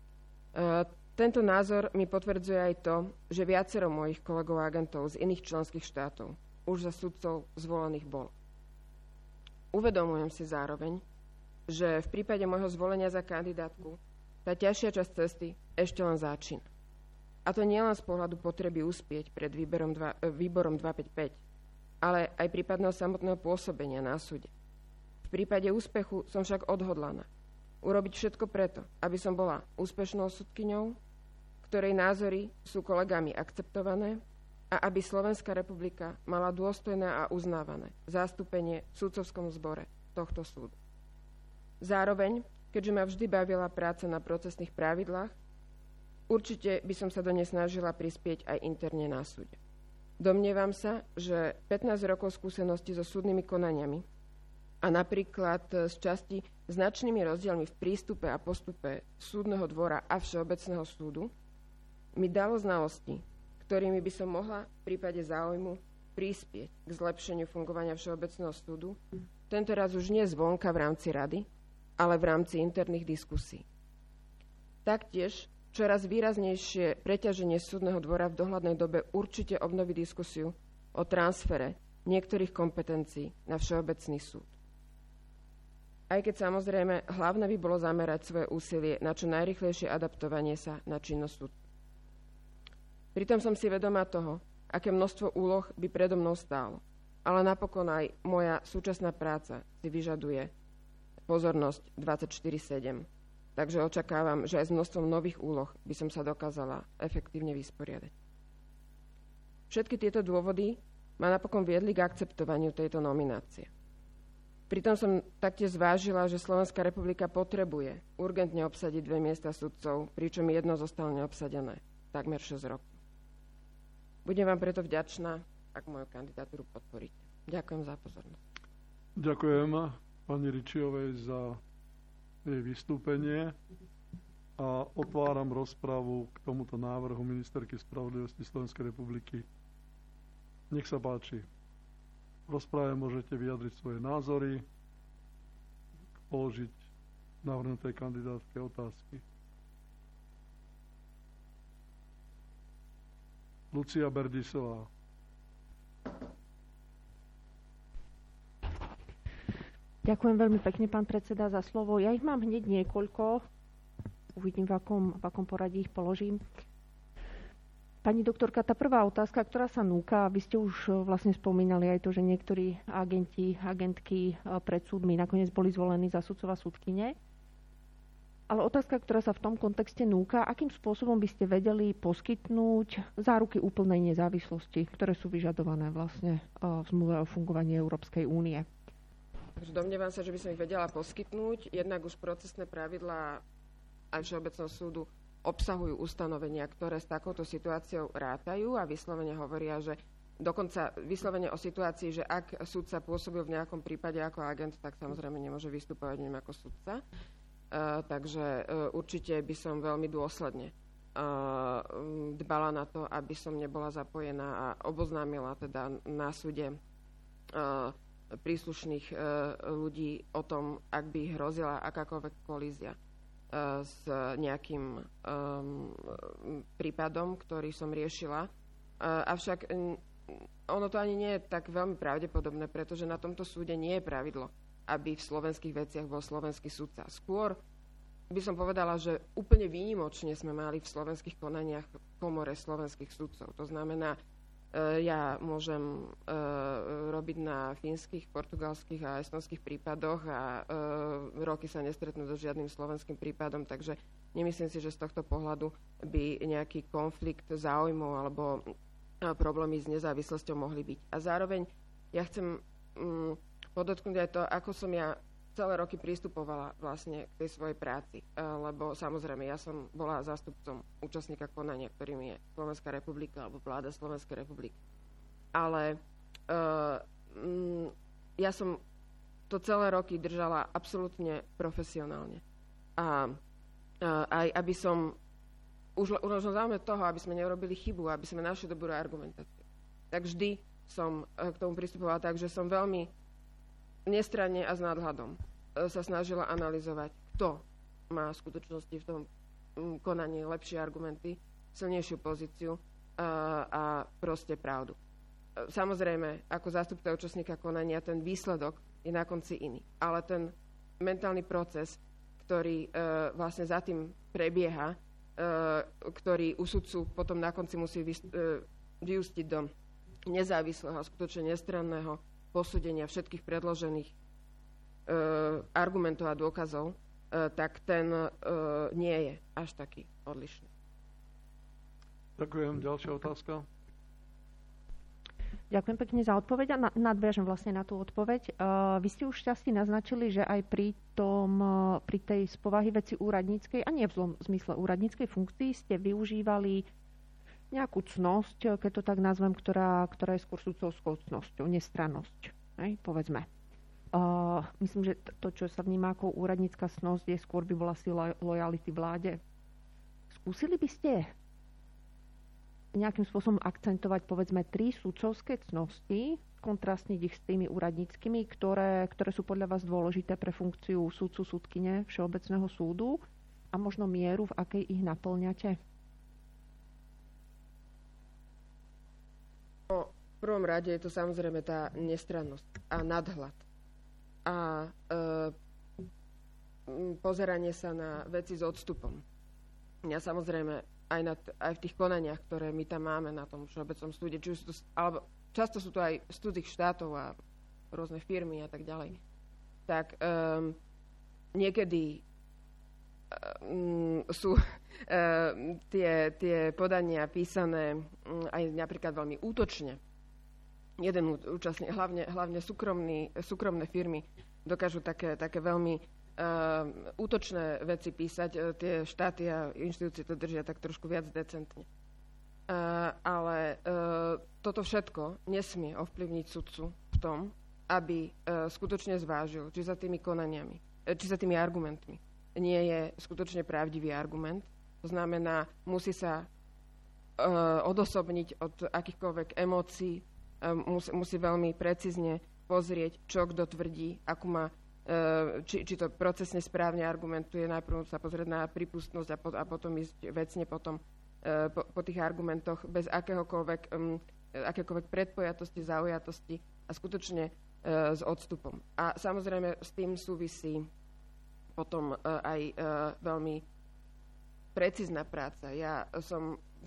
tento názor mi potvrdzuje aj to, že viacero mojich kolegov a agentov z iných členských štátov už za sudcov zvolených bol. Uvedomujem si zároveň, že v prípade môjho zvolenia za kandidátku tá ťažšia časť cesty ešte len začína. A to nielen z pohľadu potreby uspieť pred výberom dva, výborom dvestopäťdesiatpäť, ale aj prípadného samotného pôsobenia na súde. V prípade úspechu som však odhodlaná urobiť všetko preto, aby som bola úspešnou sudkyňou, ktorej názory sú kolegami akceptované a aby Slovenská republika mala dôstojné a uznávané zastúpenie v sudcovskom zbore tohto súdu. Zároveň, keďže ma vždy bavila práca na procesných pravidlách, určite by som sa do nej snažila prispieť aj interne na súde. Domnievam sa, že pätnásť rokov skúsenosti so súdnymi konaniami a napríklad z časti značnými rozdielmi v prístupe a postupe súdneho dvora a Všeobecného súdu mi dalo znalosti, ktorými by som mohla v prípade záujmu prispieť k zlepšeniu fungovania Všeobecného súdu, tento raz už nie zvonka v rámci rady, ale v rámci interných diskusí. Taktiež čoraz výraznejšie preťaženie súdneho dvora v dohľadnej dobe určite obnoví diskusiu o transfere niektorých kompetencií na Všeobecný súd. Aj keď samozrejme hlavné by bolo zamerať svoje úsilie na čo najrýchlejšie adaptovanie sa na činnosť súdu. Pritom som si vedomá toho, aké množstvo úloh by predo mnou stálo, ale napokon aj moja súčasná práca si vyžaduje pozornosť dvadsaťštyri sedem. Takže očakávam, že aj s množstvom nových úloh by som sa dokázala efektívne vysporiadať. Všetky tieto dôvody ma napokon viedli k akceptovaniu tejto nominácie. Pritom som taktiež zvážila, že Slovenská republika potrebuje urgentne obsadiť dve miesta sudcov, pričom jedno zostalo neobsadené takmer šesť rokov. Budem vám preto vďačná, ak moju kandidatúru podporíte. Ďakujem za pozornosť. Ďakujem pani Ričiovej za jej vystúpenie a otváram rozpravu k tomuto návrhu ministerky spravodlivosti Slovenskej republiky. Nech sa páči. V rozprave môžete vyjadriť svoje názory, položiť navrhnutej kandidátke otázky. Lucia Berdisová. Ďakujem veľmi pekne, pán predseda, za slovo. Ja ich mám hneď niekoľko. Uvidím, v akom, v akom poradí ich položím. Pani doktorka, tá prvá otázka, ktorá sa núka, vy ste už vlastne spomínali aj to, že niektorí agenti, agentky pred súdmi nakoniec boli zvolení za sudcov a sudkyne. Ale otázka, ktorá sa v tom kontexte núka, akým spôsobom by ste vedeli poskytnúť záruky úplnej nezávislosti, ktoré sú vyžadované vlastne v zmluve o fungovaní Európskej únie? Takže domnievam sa, že by som ich vedela poskytnúť. Jednak už procesné pravidlá aj Všeobecného súdu obsahujú ustanovenia, ktoré s takouto situáciou rátajú a vyslovene hovoria, že dokonca vyslovene o situácii, že ak sudca pôsobil v nejakom prípade ako agent, tak samozrejme nemôže vystupovať ním ako sudca. Uh, takže uh, určite by som veľmi dôsledne uh, dbala na to, aby som nebola zapojená a oboznámila teda na súde uh, príslušných uh, ľudí o tom, ak by hrozila akákoľvek kolízia s nejakým um, prípadom, ktorý som riešila. Uh, avšak um, ono to ani nie je tak veľmi pravdepodobné, pretože na tomto súde nie je pravidlo, aby v slovenských veciach bol slovenský sudca. Skôr by som povedala, že úplne výnimočne sme mali v slovenských konaniach komore slovenských sudcov. To znamená, ja môžem uh, robiť na fínskych, portugalských a estonských prípadoch a uh, roky sa nestretnú so žiadnym slovenským prípadom, takže nemyslím si, že z tohto pohľadu by nejaký konflikt záujmov alebo uh, problémy s nezávislosťou mohli byť. A zároveň ja chcem um, podotknúť aj to, ako som ja celé roky pristupovala vlastne k tej svojej práci, uh, lebo samozrejme ja som bola zástupcom účastníka konania, ktorým je Slovenská republika alebo vláda Slovenskej republiky. Ale uh, mm, ja som to celé roky držala absolútne profesionálne. A uh, aj aby som už, už záujme toho, aby sme nerobili chybu, aby sme našli dobrú argumentáciu, tak vždy som uh, k tomu pristupovala tak, že som veľmi nestranne a s nadhľadom sa snažila analyzovať, kto má v skutočnosti v tom konaní lepšie argumenty, silnejšiu pozíciu a, a proste pravdu. Samozrejme, ako zástupca účastníka konania, ten výsledok je na konci iný. Ale ten mentálny proces, ktorý e, vlastne za tým prebieha, e, ktorý u sudcu potom na konci musí vy, e, vyústiť do nezávislého a skutočne nestranného posúdenia všetkých predložených e, argumentov a dôkazov, e, tak ten e, nie je až taký odlišný. Ďakujem. Ďalšia otázka. Ďakujem pekne za odpoveď a nadviažem vlastne na tú odpoveď. Uh, vy ste už šťastí naznačili, že aj pri, tom, uh, pri tej z povahy veci úradníckej, a nie v zlom zmysle úradníckej funkcii, ste využívali nejakú cnosť, keď to tak nazvem, ktorá, ktorá je skôr sudcovskou cnosťou, nestrannosť, hej, povedzme. Uh, myslím, že to, čo sa vníma ako úradnícka cnosť, je skôr by bola si lo- lojality vláde. Skúsili by ste nejakým spôsobom akcentovať, povedzme, tri sudcovské cnosti, kontrastniť ich s tými úradníckymi, ktoré, ktoré sú podľa vás dôležité pre funkciu sudcu, sudkyne Všeobecného súdu a možno mieru, v akej ich naplňate? No, v prvom rade je to samozrejme tá nestrannosť a nadhľad. A e, pozeranie sa na veci s odstupom. Ja samozrejme Aj, na t- aj v tých konaniach, ktoré my tam máme na tom Všeobecnom súde, či sú to, alebo často sú to aj z cudzích štátov a rôzne firmy a tak ďalej, tak um, niekedy um, sú um, tie, tie podania písané um, aj napríklad veľmi útočne. Jeden účastník, hlavne, hlavne súkromný, súkromné firmy dokážu také, také veľmi Uh, útočné veci písať, uh, tie štáty a inštitúcie to držia tak trošku viac decentne. Uh, ale uh, toto všetko nesmie ovplyvniť sudcu v tom, aby uh, skutočne zvážil, či za tými konaniami, uh, či za tými argumentmi nie je skutočne pravdivý argument. To znamená, musí sa uh, odosobniť od akýchkoľvek emócií, uh, musí, musí veľmi precízne pozrieť, čo kto tvrdí, akú má Či, či to procesne správne argumentuje, najprv sa pozrieť na prípustnosť a, po, a potom ísť vecne potom uh, po, po tých argumentoch bez akéhokoľvek, um, akéhokoľvek predpojatosti, zaujatosti a skutočne uh, s odstupom. A samozrejme s tým súvisí potom uh, aj uh, veľmi precízna práca. Ja som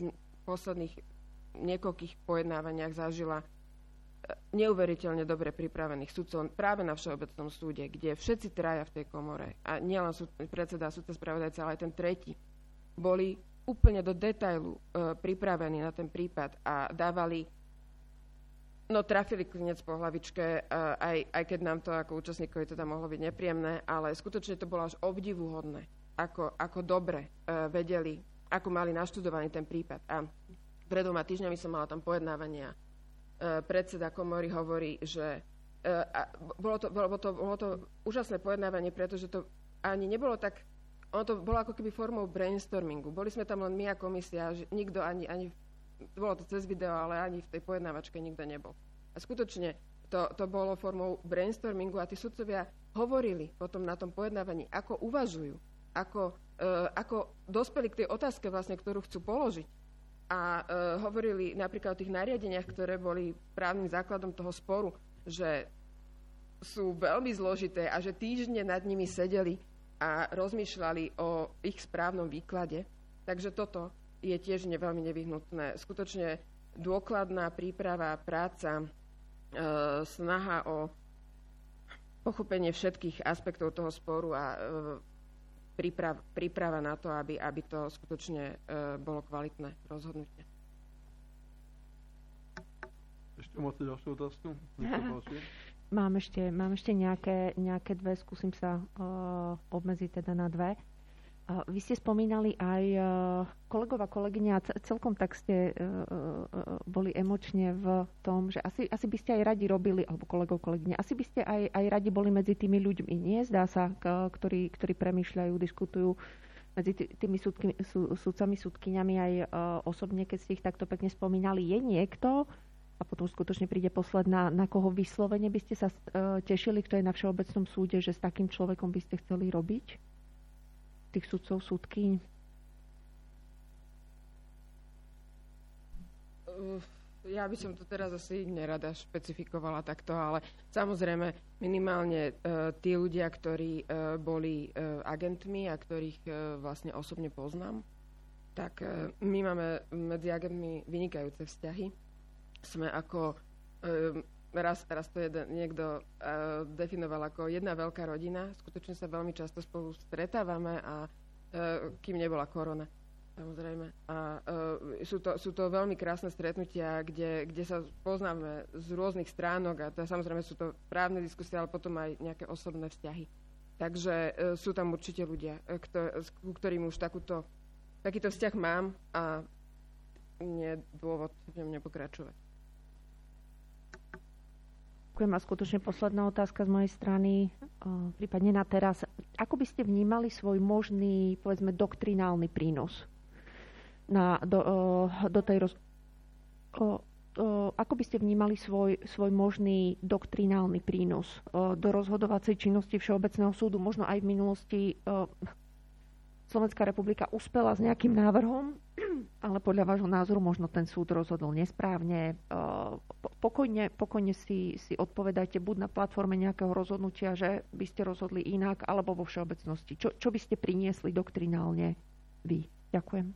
posledných niekoľkých pojednávaniach zažila neuveriteľne dobre pripravených sudcov práve na Všeobecnom súde, kde všetci traja v tej komore, a nielen súd, predseda a súdca spravodajca, ale aj ten tretí, boli úplne do detailu e, pripravení na ten prípad a dávali, no trafili klinec po hlavičke, e, aj, aj keď nám to ako účastníkovi teda mohlo byť nepríjemné, ale skutočne to bolo až obdivuhodné, ako, ako dobre e, vedeli, ako mali naštudovaný ten prípad. A pred dvoma týždňami som mala tam pojednávania. Predseda komory hovorí, že a bolo, to, bolo, to, bolo to úžasné pojednávanie, pretože to ani nebolo tak, ono to bolo ako keby formou brainstormingu. Boli sme tam len my a komisia, že nikto ani, ani, bolo to cez video, ale ani v tej pojednávačke nikto nebol. A skutočne to, to bolo formou brainstormingu a tí sudcovia hovorili potom na tom pojednávaní, ako uvažujú, ako, uh, ako dospeli k tej otázke vlastne, ktorú chcú položiť. A e, hovorili napríklad o tých nariadeniach, ktoré boli právnym základom toho sporu, že sú veľmi zložité a že týždne nad nimi sedeli a rozmýšľali o ich správnom výklade. Takže toto je tiež ne, veľmi nevyhnutné. Skutočne dôkladná príprava, práca, e, snaha o pochopenie všetkých aspektov toho sporu a e, Príprav, príprava na to, aby, aby to skutočne e, bolo kvalitné rozhodnutie. Ešte máte ďalšiu otázku? Mám ešte, mám ešte nejaké, nejaké dve, skúsim sa uh, obmedziť teda na dve. Uh, vy ste spomínali aj uh, kolegova, kolegyňa, celkom tak ste uh, uh, boli emočne v tom, že asi, asi by ste aj radi robili, alebo kolegov, kolegyňa, asi by ste aj, aj radi boli medzi tými ľuďmi, nie? Zdá sa, k, ktorí, ktorí premýšľajú, diskutujú medzi tými súdky, sú, súdcami, súdkyňami aj uh, osobne, keď ste ich takto pekne spomínali. Je niekto, a potom skutočne príde posledná, na koho vyslovene by ste sa uh, tešili, kto je na Všeobecnom súde, že s takým človekom by ste chceli robiť? Tých sudcov, súdkyň? Ja by som to teraz asi nerada špecifikovala takto, ale samozrejme minimálne uh, tí ľudia, ktorí uh, boli uh, agentmi a ktorých uh, vlastne osobne poznám, tak uh, my máme medzi agentmi vynikajúce vzťahy. Sme ako, uh, raz, raz to jeden, niekto uh, definoval ako jedna veľká rodina. Skutočne sa veľmi často spolu stretávame, a uh, kým nebola korona. Samozrejme. A uh, sú, to, sú to veľmi krásne stretnutia, kde, kde sa poznáme z rôznych stránok, a to, samozrejme sú to právne diskusie, ale potom aj nejaké osobné vzťahy. Takže uh, sú tam určite ľudia, ktor- ku ktorým už takúto, takýto vzťah mám a nie je dôvod v ňom nepokračovať. Ďakujem. A skutočne posledná otázka z mojej strany, uh, prípadne na teraz. Ako by ste vnímali svoj možný, povedzme, doktrinálny prínos na, do, uh, do tej roz... Uh, uh, ako by ste vnímali svoj, svoj možný doktrinálny prínos uh, do rozhodovacej činnosti Všeobecného súdu? Možno aj v minulosti uh, Slovenská republika uspela s nejakým návrhom, ale podľa vášho názoru možno ten súd rozhodol nesprávne. Pokojne, pokojne si, si odpovedajte buď na platforme nejakého rozhodnutia, že by ste rozhodli inak, alebo vo všeobecnosti. Čo, čo by ste priniesli doktrinálne vy? Ďakujem.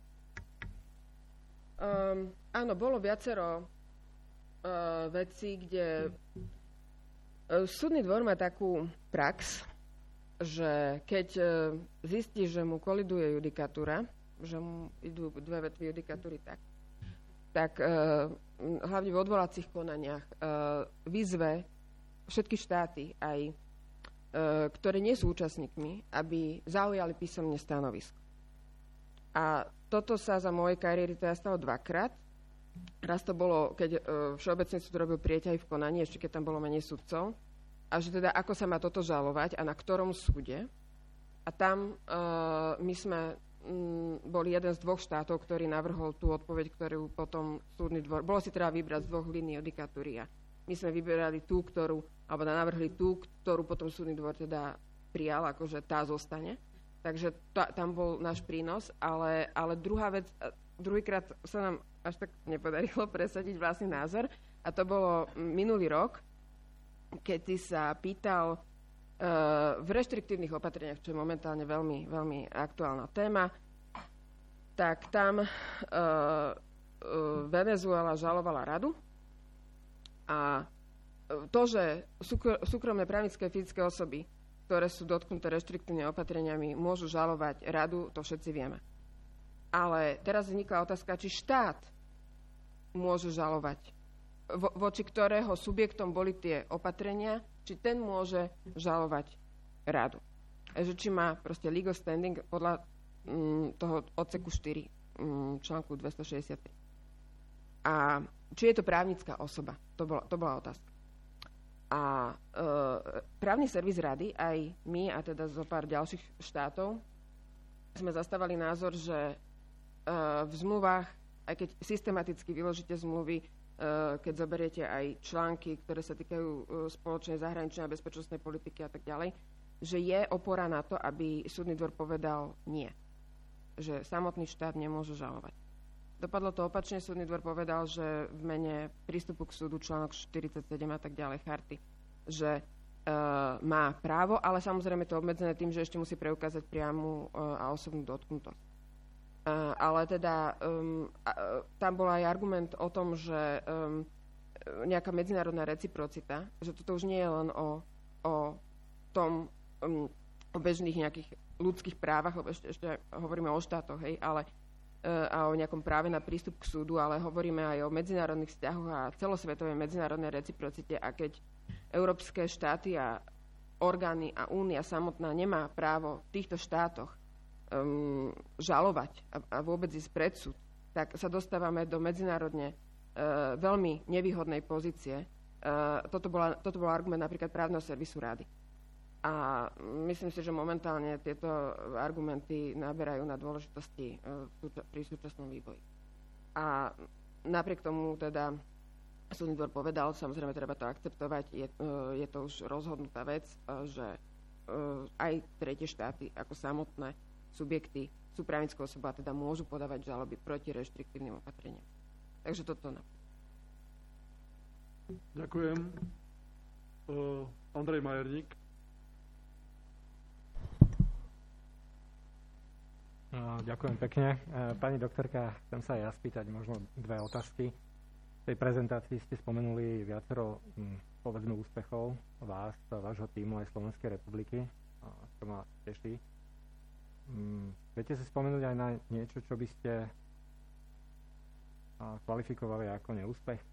Um, áno, bolo viacero uh, vecí, kde uh, súdny dvor má takú prax, že keď zistí, že mu koliduje judikatúra, že mu idú dve vetvy judikatúry tak, tak uh, hlavne v odvolacích konaniach uh, vyzve všetky štáty, aj uh, ktoré nie sú účastníkmi, aby zaujali písomne stanovisko. A toto sa za mojej kariéry teda stalo dvakrát. Raz to bolo, keď uh, Všeobecný súd robil prieťahy v konaní, ešte keď tam bolo menej sudcov, a že teda ako sa má toto žalovať a na ktorom súde. A tam uh, my sme um, boli jeden z dvoch štátov, ktorý navrhol tú odpoveď, ktorú potom súdny dvor... Bolo si teda vybrať z dvoch línií judikatúry. My sme vyberali tú, ktorú... Alebo navrhli tú, ktorú potom súdny dvor teda prijal, akože tá zostane. Takže tá, tam bol náš prínos. Ale, ale druhá vec... Druhýkrát sa nám až tak nepodarilo presadiť vlastný názor. A to bolo minulý rok, keď si sa pýtal uh, v reštriktívnych opatreniach, čo je momentálne veľmi, veľmi aktuálna téma, tak tam uh, uh, Venezuela žalovala radu a to, že súkromné právnické fyzické osoby, ktoré sú dotknuté reštriktívnymi opatreniami, môžu žalovať radu, to všetci vieme. Ale teraz vznikla otázka, či štát môže žalovať, vo, voči ktorého subjektom boli tie opatrenia, či ten môže žalovať radu. Takže či má proste legal standing podľa mm, toho odseku štyri, mm, článku dvestošesťdesiattri. A či je to právnická osoba, to bola, to bola otázka. A e, právny servis rady, aj my a teda zo pár ďalších štátov, sme zastávali názor, že e, v zmluvách, aj keď systematicky vyložíte zmluvy, e, keď zoberiete aj články, ktoré sa týkajú e, spoločnej zahraničnej a bezpečnostnej politiky a tak ďalej, že je opora na to, aby súdny dvor povedal nie. Že samotný štát nemôže žalovať. Dopadlo to opačne, súdny dvor povedal, že v mene prístupu k súdu článok štyridsaťsedem a tak ďalej charty, že e, má právo, ale samozrejme to obmedzené tým, že ešte musí preukázať priamu e, a osobnú dotknutosť. E, ale teda um, a, tam bol aj argument o tom, že um, nejaká medzinárodná reciprocita, že toto už nie je len o, o tom, um, o bežných nejakých ľudských právach, lebo ešte, ešte hovoríme o štátoch, hej, ale a o nejakom práve na prístup k súdu, ale hovoríme aj o medzinárodných vzťahoch a celosvetovej medzinárodnej reciprocite. A keď európske štáty a orgány a únia samotná nemá právo v týchto štátoch um, žalovať a, a vôbec ísť pred súd, tak sa dostávame do medzinárodne uh, veľmi nevýhodnej pozície. Uh, toto, bola, toto bol argument napríklad právneho servisu rady. A myslím si, že momentálne tieto argumenty naberajú na dôležitosti pri súčasnom vývoji. A napriek tomu teda súdny dvor povedal, samozrejme treba to akceptovať, je, je to už rozhodnutá vec, že aj tretie štáty ako samotné subjekty sú právnickou osobou a teda môžu podávať žaloby proti reštriktívnym opatreniam. Takže toto na. Ďakujem. Uh, Andrej Majerník. Ďakujem pekne. Pani doktorka, chcem sa aj ja spýtať možno dve otázky. V tej prezentácii ste spomenuli viacero, povedzme, úspechov vás, vášho tímu aj Slovenskej republiky, čo ma teší. Viete si spomenúť aj na niečo, čo by ste kvalifikovali ako neúspech?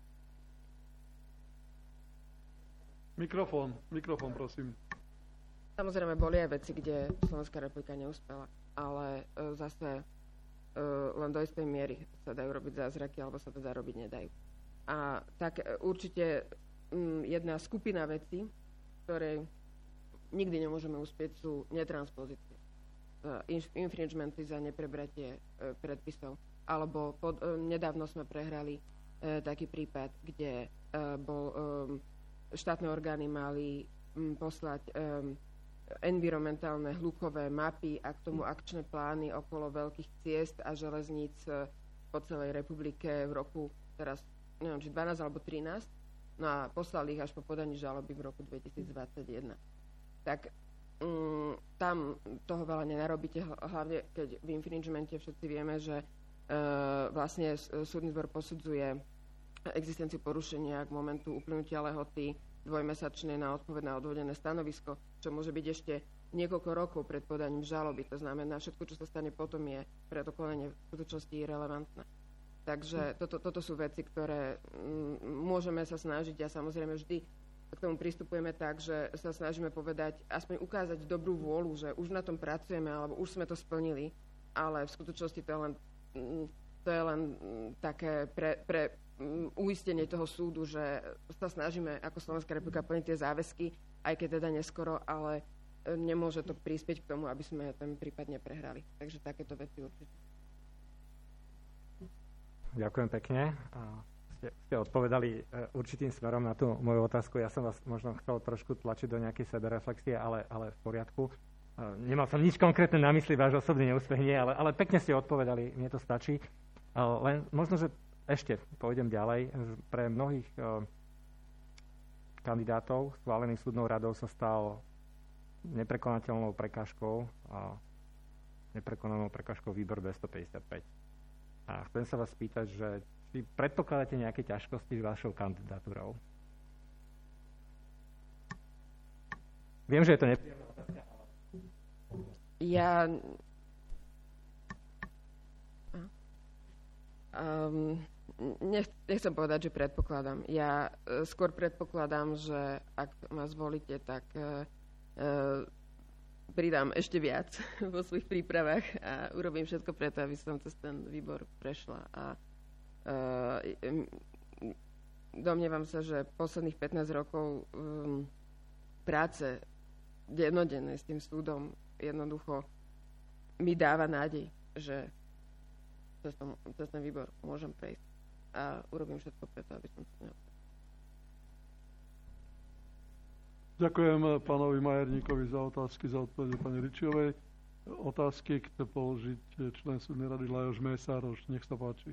Mikrofón, mikrofón, prosím. Samozrejme, boli aj veci, kde Slovenská republika neúspela, ale e, zase e, len do istej miery sa dajú robiť zázraky, alebo sa teda robiť nedajú. A tak e, určite m, jedna skupina vecí, ktoré nikdy nemôžeme uspieť, sú netranspozície. E, infringementy za neprebratie e, predpisov. Alebo pod, e, nedávno sme prehrali e, taký prípad, kde e, bol, e, štátne orgány mali m, poslať e, environmentálne hlukové mapy a k tomu akčné plány okolo veľkých ciest a železníc po celej republike v roku teraz, neviem, či dvanásť alebo trinásť, no a poslali ich až po podaní žaloby v roku dvetisícdvadsaťjeden. Tak um, tam toho veľa nenarobíte, hlavne keď v infringemente všetci vieme, že uh, vlastne súdny dvor posudzuje existenciu porušenia k momentu uplynutia lehoty dvojmesačné na odpoveď na odvodené stanovisko, čo môže byť ešte niekoľko rokov pred podaním žaloby. To znamená, všetko, čo sa stane potom, je pre to konanie v skutočnosti irelevantné. Takže toto, toto sú veci, ktoré m, môžeme sa snažiť a samozrejme vždy k tomu pristupujeme tak, že sa snažíme povedať, aspoň ukázať dobrú vôľu, že už na tom pracujeme, alebo už sme to splnili, ale v skutočnosti to je len, to je len také pre, pre uistenie toho súdu, že sa snažíme ako Slovenská republika plniť tie záväzky, aj keď teda neskoro, ale nemôže to prispieť k tomu, aby sme ten prípad neprehrali. Takže takéto veci určite. Ďakujem pekne. Ste, ste odpovedali určitým smerom na tú moju otázku. Ja som vás možno chcel trošku tlačiť do nejakej sebereflexie, ale, ale v poriadku. Nemal som nič konkrétne na mysli, váš osobný neúspech nie, ale, ale pekne ste odpovedali, mne to stačí. Len možno, že ešte pôjdem ďalej. Pre mnohých uh, kandidátov schválených súdnou radou sa stal neprekonateľnou prekážkou uh, neprekonanou prekažkou výbor dvestopäťdesiatpäť. A chcem sa vás spýtať, že či predpokladáte nejaké ťažkosti s vašou kandidatúrou? Viem, že je to nepríjemná otázka. Ja... Um, nech, nechcem povedať, že predpokladám. Ja uh, skôr predpokladám, že ak ma zvolíte, tak uh, uh, pridám ešte viac vo svojich prípravách a urobím všetko preto, aby som cez ten výbor prešla. A uh, domnievam sa, že posledných pätnásť rokov um, práce dennodennej s tým súdom jednoducho mi dáva nádej, že cez, tom, cez ten výbor môžem prejsť a urobím všetko preto, aby som to neopravil. Ďakujem pánovi Majerníkovi za otázky, za odpovede pani Ričiovej. Otázky chce položiť člen súdnej rady Lajos Mesároš. Nech sa páči.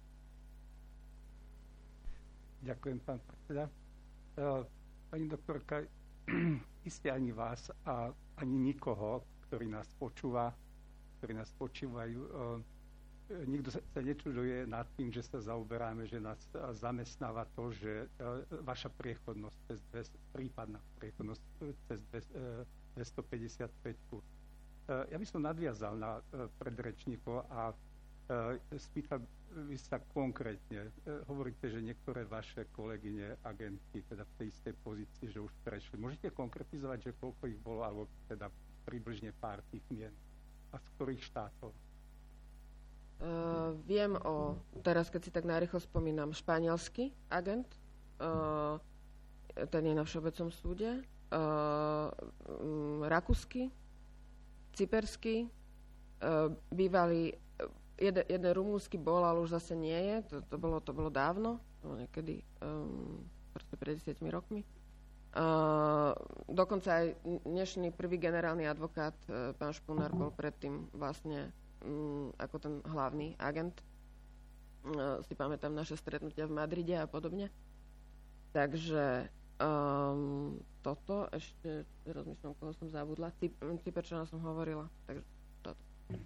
Ďakujem, pán predseda. Pani doktorka, iste ani vás a ani nikoho, ktorý nás počúva, ktorí nás počúvajú, nikto sa nečuduje nad tým, že sa zaoberáme, že nás zamestnáva to, že vaša priechodnosť cez dve, prípadná priechodnosť cez dvestopäťdesiatpäť. Ja by som nadviazal na predrečníkov a spýtal by sa konkrétne. Hovoríte, že niektoré vaše kolegyne, agentky, teda v tej istej pozícii, že už prešli. Môžete konkretizovať, že koľko ich bolo, alebo teda približne pár tých mien a z ktorých štátov? Uh, viem o, teraz keď si tak narýchlo spomínam, španielský agent, uh, ten je na Všeobecnom súde, uh, um, rakúsky, cyperský, uh, bývalý, jeden, jeden rumúnsky bol, ale už zase nie je, to, to, bolo, to bolo dávno, to bolo niekedy um, pred desiatimi rokmi. Uh, dokonca aj dnešný prvý generálny advokát, uh, pán Špunár, bol predtým vlastne ako ten hlavný agent. Si pamätám naše stretnutia v Madride a podobne. Takže um, toto ešte, rozmýšľam, koho som zabudla. Cyperčana som hovorila. Takže toto.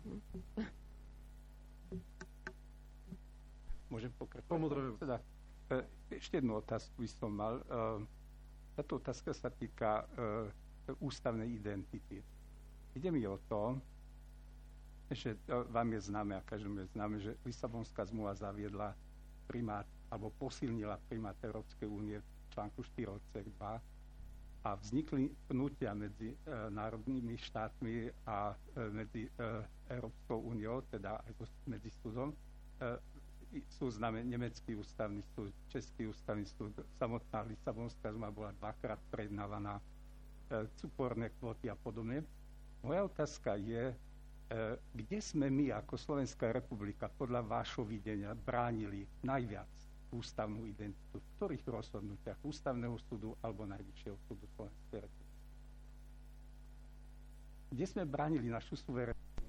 Môžem pokračovať? Teda, ešte jednu otázku by som mal. Táto otázka sa týka ústavnej identity. Ide mi o to, že vám je známe a každému je známe, že Lisabonská zmluva zaviedla primát alebo posilnila primát Európskej únie v článku štyri odsek dva a vznikli pnutia medzi e, národnými štátmi a e, medzi e, Európskou úniou, teda aj medzi súdom. E, sú známe nemecký ústavný súd, český ústavný súd, samotná Lisabonská zmluva bola dvakrát prejednávaná, e, cuporné kvóty a podobne. Moja otázka je, kde sme my ako Slovenská republika podľa vášho videnia bránili najviac ústavnú identitu? V ktorých rozhodnutiach Ústavného súdu alebo Najvyššieho súdu Slovenskej republiky? Kde sme bránili našu suverenitu?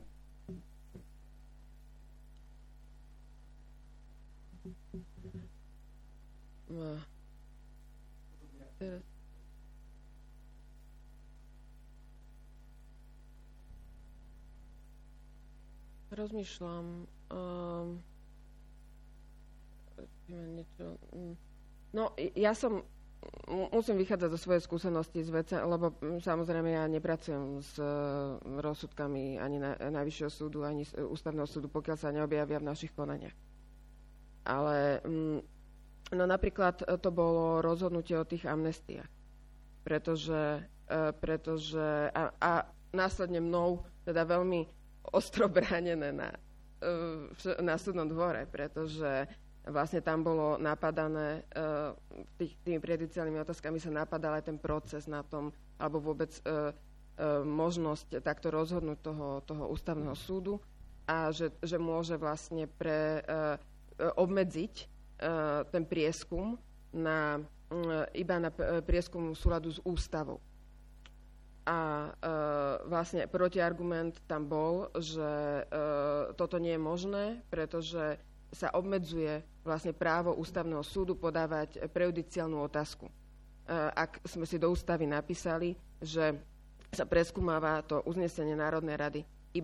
No. Teraz. Rozmýšľam. Um, niečo, um, no, ja som, musím vychádzať zo svojej skúsenosti z vece, lebo um, samozrejme ja nepracujem s uh, rozsudkami ani na, Najvyššieho súdu, ani z, uh, Ústavného súdu, pokiaľ sa neobjavia v našich konaniach. Ale um, no napríklad to bolo rozhodnutie o tých amnestiách. Pretože, uh, pretože a, a následne mnou teda veľmi ostro bránené na, na súdnom dvore, pretože vlastne tam bolo napadané, tých, tými prejudiciálnymi otázkami sa napadal aj ten proces na tom, alebo vôbec možnosť takto rozhodnúť toho, toho ústavného súdu a že, že môže vlastne pre, obmedziť ten prieskum na, iba na prieskum v súladu s ústavou. A e, vlastne protiargument tam bol, že e, toto nie je možné, pretože sa obmedzuje vlastne právo Ústavného súdu podávať prejudiciálnu otázku. E, ak sme si do ústavy napísali, že sa preskúmava to uznesenie Národnej rady iba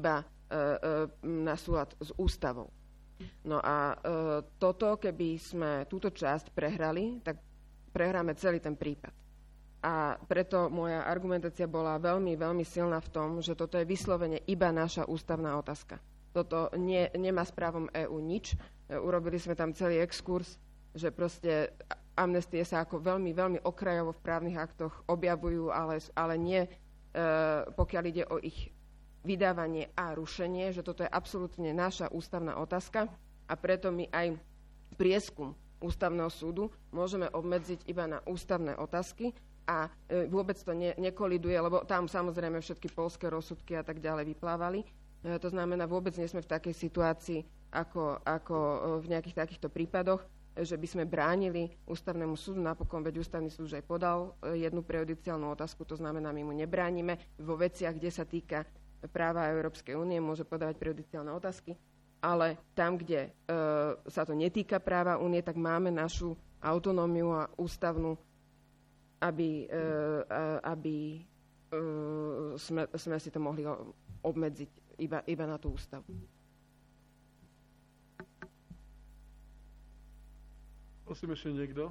na súlad s ústavou. No a toto, keby sme túto časť prehrali, tak prehráme celý ten prípad. A preto moja argumentácia bola veľmi, veľmi silná v tom, že toto je vyslovene iba naša ústavná otázka. Toto nie, nemá s právom EÚ nič. Urobili sme tam celý exkurs, že proste amnestie sa ako veľmi, veľmi okrajovo v právnych aktoch objavujú, ale, ale nie e, pokiaľ ide o ich vydávanie a rušenie, že toto je absolútne naša ústavná otázka a preto my aj prieskum ústavného súdu môžeme obmedziť iba na ústavné otázky a e, vôbec to ne, nekoliduje, lebo tam samozrejme všetky poľské rozsudky a tak ďalej vyplávali. E, to znamená, vôbec nie sme v takej situácii ako, ako v nejakých takýchto prípadoch, že by sme bránili ústavnému súdu. Napokon, veď ústavný súd aj podal jednu prejudiciálnu otázku, to znamená, my mu nebránime vo veciach, kde sa týka práva Európskej únie, môže podávať prejudiciálne otázky, ale tam, kde e, sa to netýka práva únie, tak máme našu autonómiu a ústavnú, aby, e, aby e, sme, sme si to mohli obmedziť iba, iba na tú ústavu. Prosím, ešte niekto?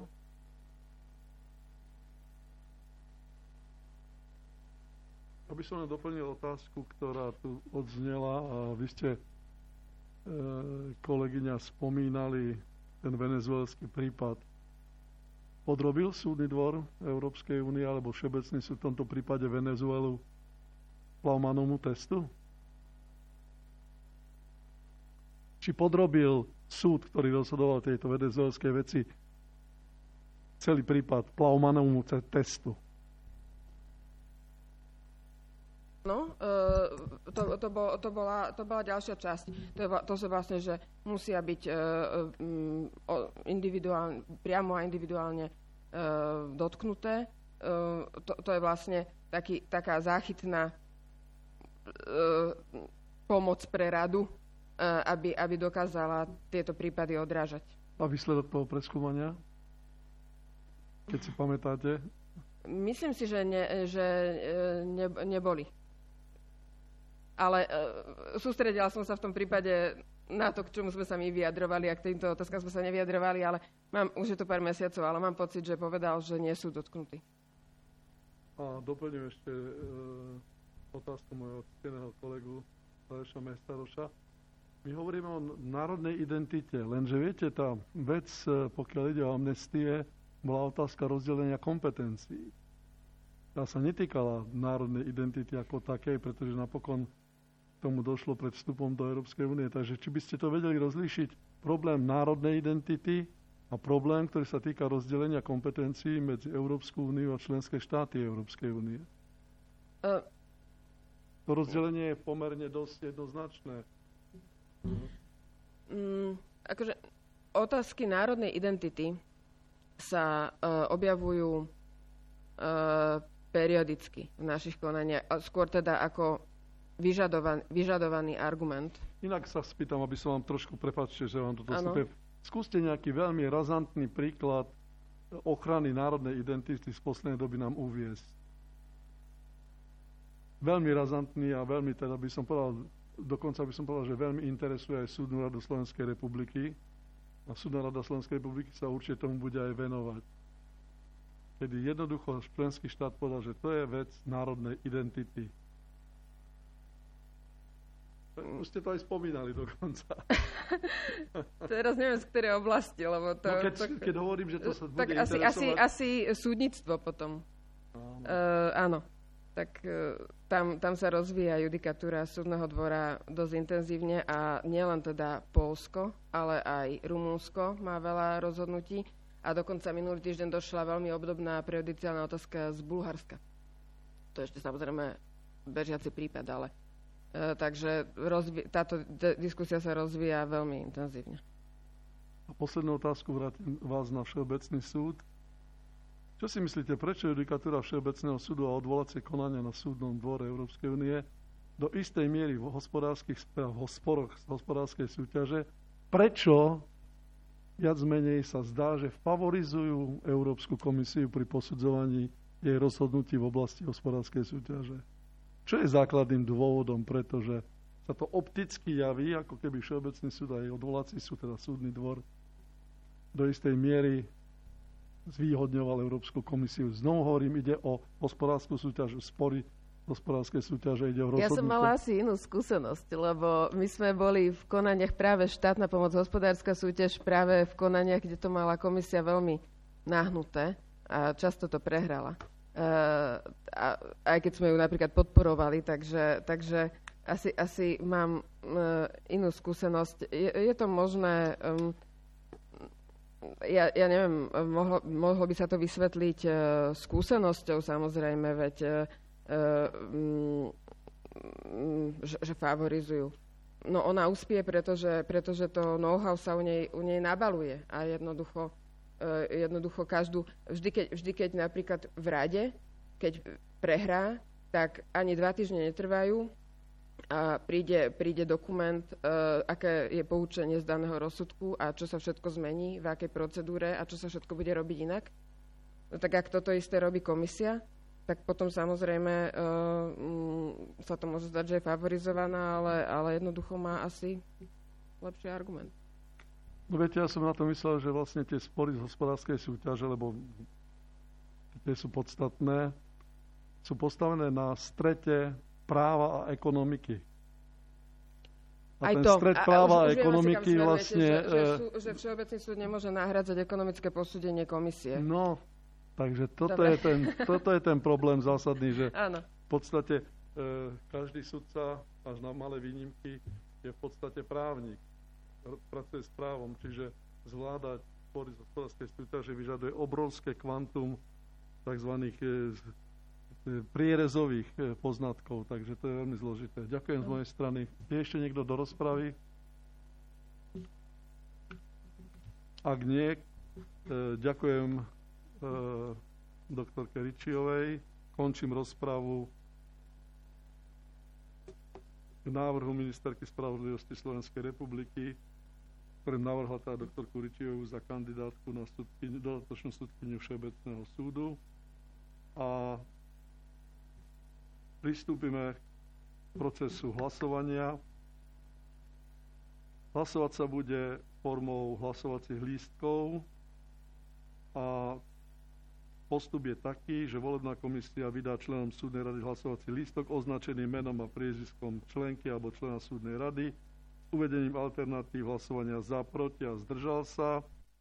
Aby som len doplnil otázku, ktorá tu odznela a vy ste, e, kolegyňa, spomínali ten venezuelský prípad. Podrobil súdny dvor Európskej únie alebo všeobecný súd v tomto prípade Venezuelu Plaumanovmu testu? Či podrobil súd, ktorý rozhodoval tejto venezuelskej veci, celý prípad Plaumanovmu testu? No, to, to, bol, to, bola, to bola ďalšia časť. To, je, to sú vlastne, že musia byť individuálne, priamo a individuálne dotknuté. To, to je vlastne taký, taká záchytná pomoc pre radu, aby, aby dokázala tieto prípady odrážať. A výsledok toho preskúmania? Keď si pamätáte? Myslím si, že, ne, že ne, neboli. Ale uh, sústredila som sa v tom prípade na to, k čomu sme sa my vyjadrovali a k týmto otázkam sme sa nevyjadrovali, ale mám, už je to pár mesiacov, ale mám pocit, že povedal, že nie sú dotknutí. A doplním ešte e, otázku môjho cteného kolegu Aleša Mestaroša. My hovoríme o národnej identite, lenže viete, tá vec, pokiaľ ide o amnestie, bola otázka rozdelenia kompetencií. Tá sa netýkala národnej identity ako takej, pretože napokon tomu došlo pred vstupom do Európskej únie. Takže či by ste to vedeli rozlíšiť problém národnej identity a problém, ktorý sa týka rozdelenia kompetencií medzi Európsku úniu a členské štáty Európskej únie? Uh, to rozdelenie je pomerne dosť jednoznačné. Um, akože otázky národnej identity sa uh, objavujú uh, periodicky v našich konaniach, skôr teda ako vyžadovan, vyžadovaný argument. Inak sa spýtam, aby som vám trošku, prepáčte, že vám toto vstupuje. Skúste nejaký veľmi razantný príklad ochrany národnej identity z poslednej doby nám uviesť. Veľmi razantný a veľmi, teda by som povedal, dokonca by som povedal, že veľmi interesuje aj Súdnu radu Slovenskej republiky a Súdna rada Slovenskej republiky sa určite tomu bude aj venovať. Kedy jednoducho členský štát povedal, že to je vec národnej identity. Už ste to aj spomínali dokonca. Teraz neviem, z ktorej oblasti, lebo to... No keď, to, keď hovorím, že to sa bude tak asi, asi, asi súdnictvo potom. Áno. Uh, áno. Tak uh, tam, tam sa rozvíja judikatúra súdneho dvora dosť intenzívne a nielen teda Poľsko, ale aj Rumunsko má veľa rozhodnutí. A dokonca minulý týždeň došla veľmi obdobná prejudiciálna otázka z Bulharska. To je ešte samozrejme bežiaci prípad, ale... E, takže rozvi- táto d- diskusia sa rozvíja veľmi intenzívne. A poslednú otázku vrátim vás na Všeobecný súd. Čo si myslíte, prečo judikatúra Všeobecného súdu a odvolacie konania na súdnom dvore Európskej únie do istej miery v hospodárskych v sporoch z hospodárskej súťaže, prečo viac menej sa zdá, že favorizujú Európsku komisiu pri posudzovaní jej rozhodnutí v oblasti hospodárskej súťaže? Čo je základným dôvodom, pretože sa to opticky javí, ako keby Všeobecný súd aj odvolací súd, teda súdny dvor, do istej miery zvýhodňoval Európsku komisiu. Znovu hovorím, ide o hospodárskú súťaž, spory hospodárskej súťaže, ide o rozhodnutie. Ja som mala asi inú skúsenosť, lebo my sme boli v konaniach práve štátna pomoc, hospodárska súťaž práve v konaniach, kde to mala komisia veľmi nahnuté a často to prehrala. Uh, a, aj keď sme ju napríklad podporovali, takže, takže asi, asi mám uh, inú skúsenosť. Je, je to možné, um, ja, ja neviem, mohlo, mohlo by sa to vysvetliť uh, skúsenosťou, samozrejme, veď uh, um, že, že favorizujú. No ona uspie, pretože, pretože to know-how sa u nej, u nej nabaluje a jednoducho jednoducho každú, vždy keď, vždy keď napríklad v rade, keď prehrá, tak ani dva týždne netrvajú a príde, príde dokument, uh, aké je poučenie z daného rozsudku a čo sa všetko zmení, v akej procedúre a čo sa všetko bude robiť inak. No tak ak toto isté robí komisia, tak potom samozrejme uh, um, sa to môže zdať, že je favorizovaná, ale, ale jednoducho má asi lepší argument. No viete, ja som na to myslel, že vlastne tie spory z hospodárskej súťaže, lebo tie sú podstatné, sú postavené na strete práva a ekonomiky. A aj ten to. stret A, práva a a ekonomiky si, vlastne... Že, že, sú, že Všeobecný súd nemôže nahrádzať ekonomické posúdenie komisie. No, takže toto je, ten, toto je ten problém zásadný, že Áno. v podstate e, každý sudca, až na malé výnimky, je v podstate právnik. Pracuje s právom, čiže zvládať spory z hospodárskej súťaže vyžaduje obrovské kvantum tzv. Prierezových poznatkov, takže to je veľmi zložité. Ďakujem z mojej strany. Je ešte niekto do rozpravy? Ak nie, ďakujem doktorke Ričiovej. Končím rozpravu k návrhu ministerky spravodlivosti Slovenskej republiky, ktorým navrhla tá doktorku Ričiovú za kandidátku na sudkyňu, dodatočnú sudkyňu Všeobecného súdu. A pristúpime k procesu hlasovania. Hlasovať sa bude formou hlasovacích lístkov a postup je taký, že volebná komisia vydá členom súdnej rady hlasovací lístok označený menom a priezviskom členky alebo člena súdnej rady s uvedením alternatív hlasovania za, proti a zdržal sa.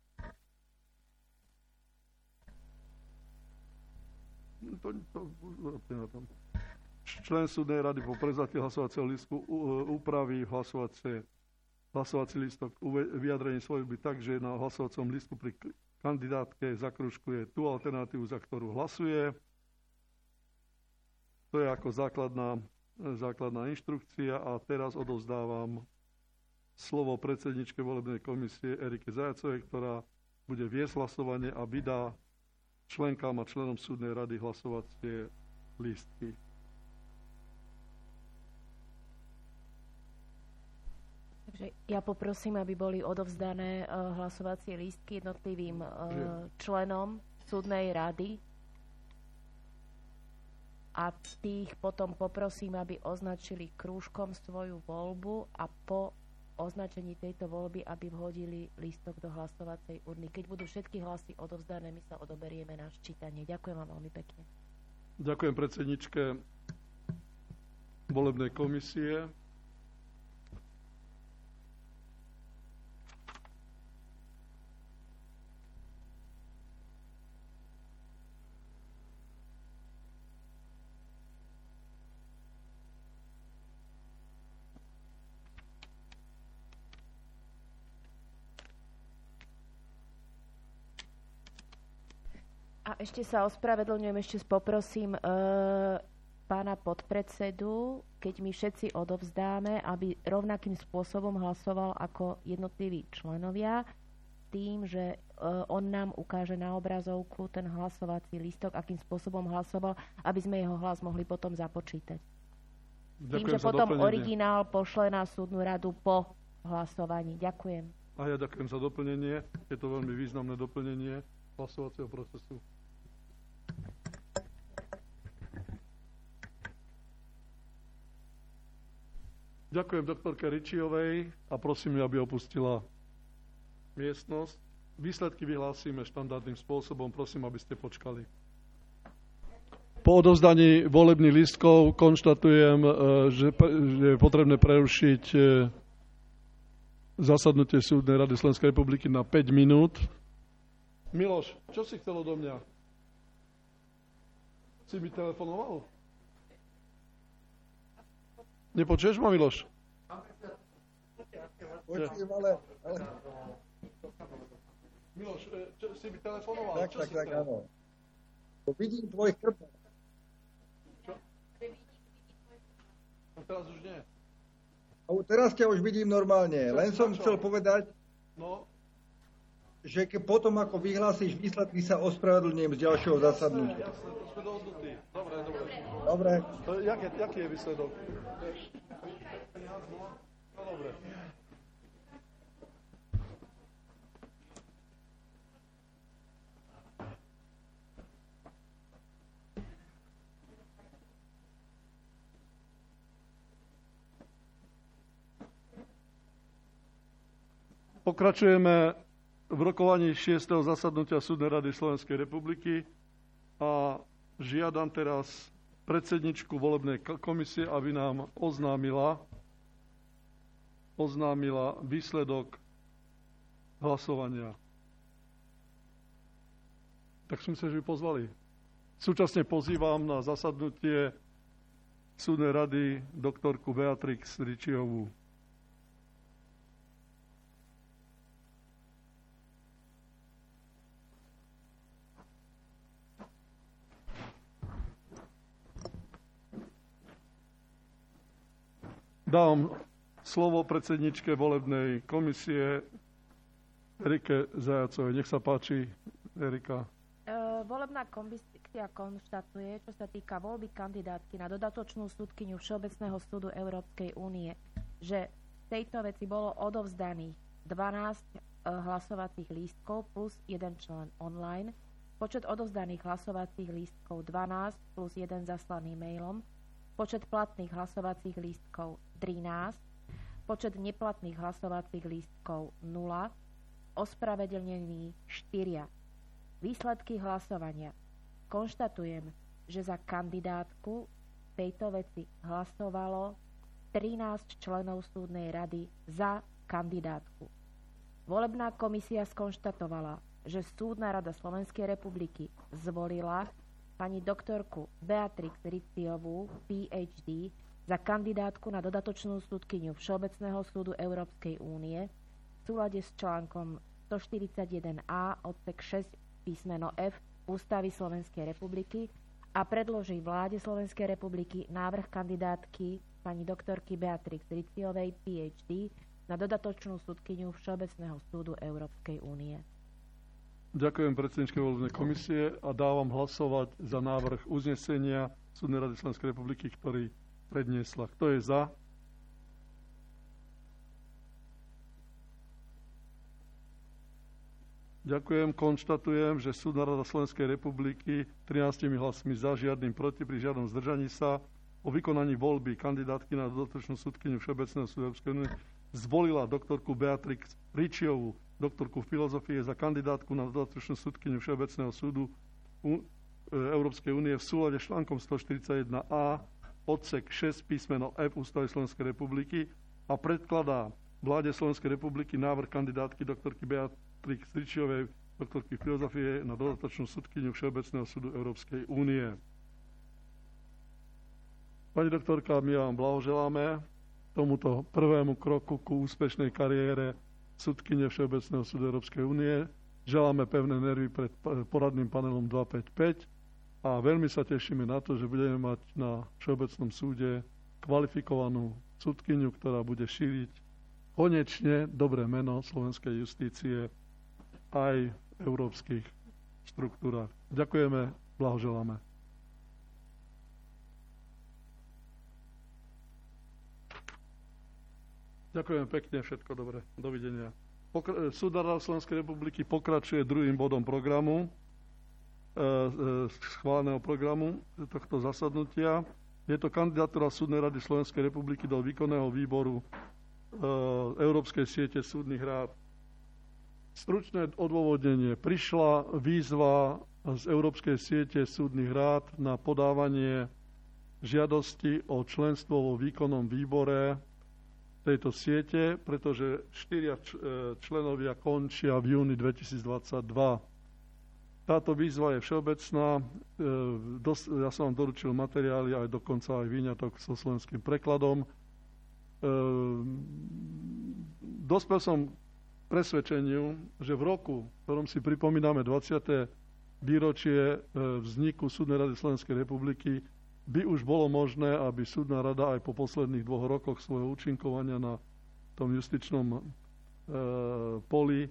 To, to, to, Člen súdnej rady po prevzatí hlasovacieho lístku upraví hlasovacie, hlasovací lístok vyjadrením svojby tak, že na hlasovacom lístku pri kandidátke zakružkuje tú alternatívu, za ktorú hlasuje. To je ako základná, základná inštrukcia a teraz odovzdávam slovo predsedničke volebnej komisie Erike Zajacovej, ktorá bude viesť hlasovanie a vydá členkám a členom súdnej rady hlasovacie lístky. Takže ja poprosím, aby boli odovzdané uh, hlasovacie lístky jednotlivým uh, členom súdnej rady a tých potom poprosím, aby označili krúžkom svoju voľbu a po označení tejto voľby, aby vhodili lístok do hlasovacej urny. Keď budú všetky hlasy odovzdané, my sa odoberieme na ščítanie. Ďakujem vám veľmi pekne. Ďakujem predsedničke volebnej komisie. A ešte sa ospravedlňujem, ešte poprosím e, pána podpredsedu, keď my všetci odovzdáme, aby rovnakým spôsobom hlasoval ako jednotliví členovia, tým, že e, on nám ukáže na obrazovku ten hlasovací lístok, akým spôsobom hlasoval, aby sme jeho hlas mohli potom započítať. Ďakujem tým, že potom doplnenie. Originál pošle na súdnu radu po hlasovaní. Ďakujem. A ja ďakujem za doplnenie. Je to veľmi významné doplnenie hlasovacieho procesu. Ďakujem doktorke Ričiovej a prosím ju, aby opustila miestnosť. Výsledky vyhlásime štandardným spôsobom. Prosím, aby ste počkali. Po odovzdaní volebných lístkov konštatujem, že je potrebné prerušiť zasadnutie Súdnej rady Slovenskej republiky na päť minút. Miloš, čo si chcel odo mňa? Si mi telefonoval? Nepočuješ ma, Miloš? Počujem, ale... ale... Miloš, čo, si mi telefonoval? Tak, čo tak, si tak, chcel? áno. Vidím tvoj krp. Čo? No teraz už nie. A teraz ťa už vidím normálne. Čo, Len som čo? chcel povedať, No, že ke potom, ako vyhlásíš výsledky, sa ospravedlňujem z ďalšieho zasadnutia. jasné, to sme dohodnutí. Dobre, dobre. Dobre. To, jaký, jaký je výsledok? No dobre. Pokračujeme v rokovaní šiesteho zasadnutia Súdnej rady Slovenskej republiky a žiadam teraz predsedničku volebnej komisie, aby nám oznámila, oznámila výsledok hlasovania. Tak som sa, že ju pozvali. Súčasne pozývam na zasadnutie Súdnej rady doktorku Beatrix Ričiovú. Dám slovo predsedničke volebnej komisie Erike Zajacovej. Nech sa páči, Erika. Uh, volebná komisia konštatuje, čo sa týka voľby kandidátky na dodatočnú súdkyňu Všeobecného súdu Európskej únie, že v tejto veci bolo odovzdaných dvanásť uh, hlasovacích lístkov plus jeden člen online, počet odovzdaných hlasovacích lístkov dvanásť plus jeden zaslaný mailom, počet platných hlasovacích lístkov trinásť, počet neplatných hlasovacích lístkov nula, ospravedlnení štyria. Výsledky hlasovania. Konštatujem, že za kandidátku tejto veci hlasovalo trinásť členov súdnej rady za kandidátku. Volebná komisia skonštatovala, že Súdna rada Slovenskej republiky zvolila pani doktorku Beatrix Riciovú, P H D, za kandidátku na dodatočnú súdkyňu Všeobecného súdu Európskej únie v súlade s článkom stoštyridsaťjeden a odsek šesť písmeno F Ústavy Slovenskej republiky a predloží vláde Slovenskej republiky návrh kandidátky pani doktorky Beatrix Riciovej, P H D, na dodatočnú súdkyňu Všeobecného súdu Európskej únie. Ďakujem predsedničke volebnej komisie a dávam hlasovať za návrh uznesenia Súdnej rady Slovenskej republiky, ktorý predniesla. Kto je za? Ďakujem, konštatujem, že Súdna rada Slovenskej republiky trinástimi hlasmi za, žiadnym proti, pri žiadnom zdržaní sa o vykonaní voľby kandidátky na dodatočnú súdkyňu Všeobecného súdu Európskej únie zvolila doktorku Beatrix Ričiovú, doktorku filozofie, za kandidátku na dodatočnú súdkyňu Všeobecného súdu Európskej únie v súlade s článkom stoštyridsaťjeden a odsek šesť písmeno F Ústavy Slovenskej republiky a predkladá vláde Slovenskej republiky návrh kandidátky doktorky Beatrix Ričiovej, doktorky filozofie, na dodatočnú súdkyňu Všeobecného súdu Európskej únie. Pani doktorka, my vám blahoželáme tomuto prvému kroku ku úspešnej kariére súdkyne Všeobecného súdu Európskej únie. Želáme pevné nervy pred poradným panelom dvestopäťdesiatpäť a veľmi sa tešíme na to, že budeme mať na Všeobecnom súde kvalifikovanú súdkyňu, ktorá bude šíriť konečne dobré meno slovenskej justície aj v európskych štruktúrach. Ďakujeme, blahoželáme. Ďakujem pekne, všetko dobre. Dovidenia. Pokra- Súdna rada Slovenskej republiky pokračuje druhým bodom programu, e, e, schváleného programu tohto zasadnutia. Je to kandidatúra Súdnej rady Slovenskej republiky do výkonného výboru e, Európskej siete súdnych rád. Stručné odôvodnenie. Prišla výzva z Európskej siete súdnych rád na podávanie žiadosti o členstvo vo výkonnom výbore tejto siete, pretože štyria členovia končia v júni dvetisícdvadsaťdva. Táto výzva je všeobecná. Ja som vám doručil materiály, aj dokonca aj výňatok so slovenským prekladom. Dospel som presvedčeniu, že v roku, v ktorom si pripomíname dvadsiate výročie vzniku Súdnej rady Slovenskej republiky, by už bolo možné, aby Súdna rada aj po posledných dvoch rokoch svojho účinkovania na tom justičnom e, poli e,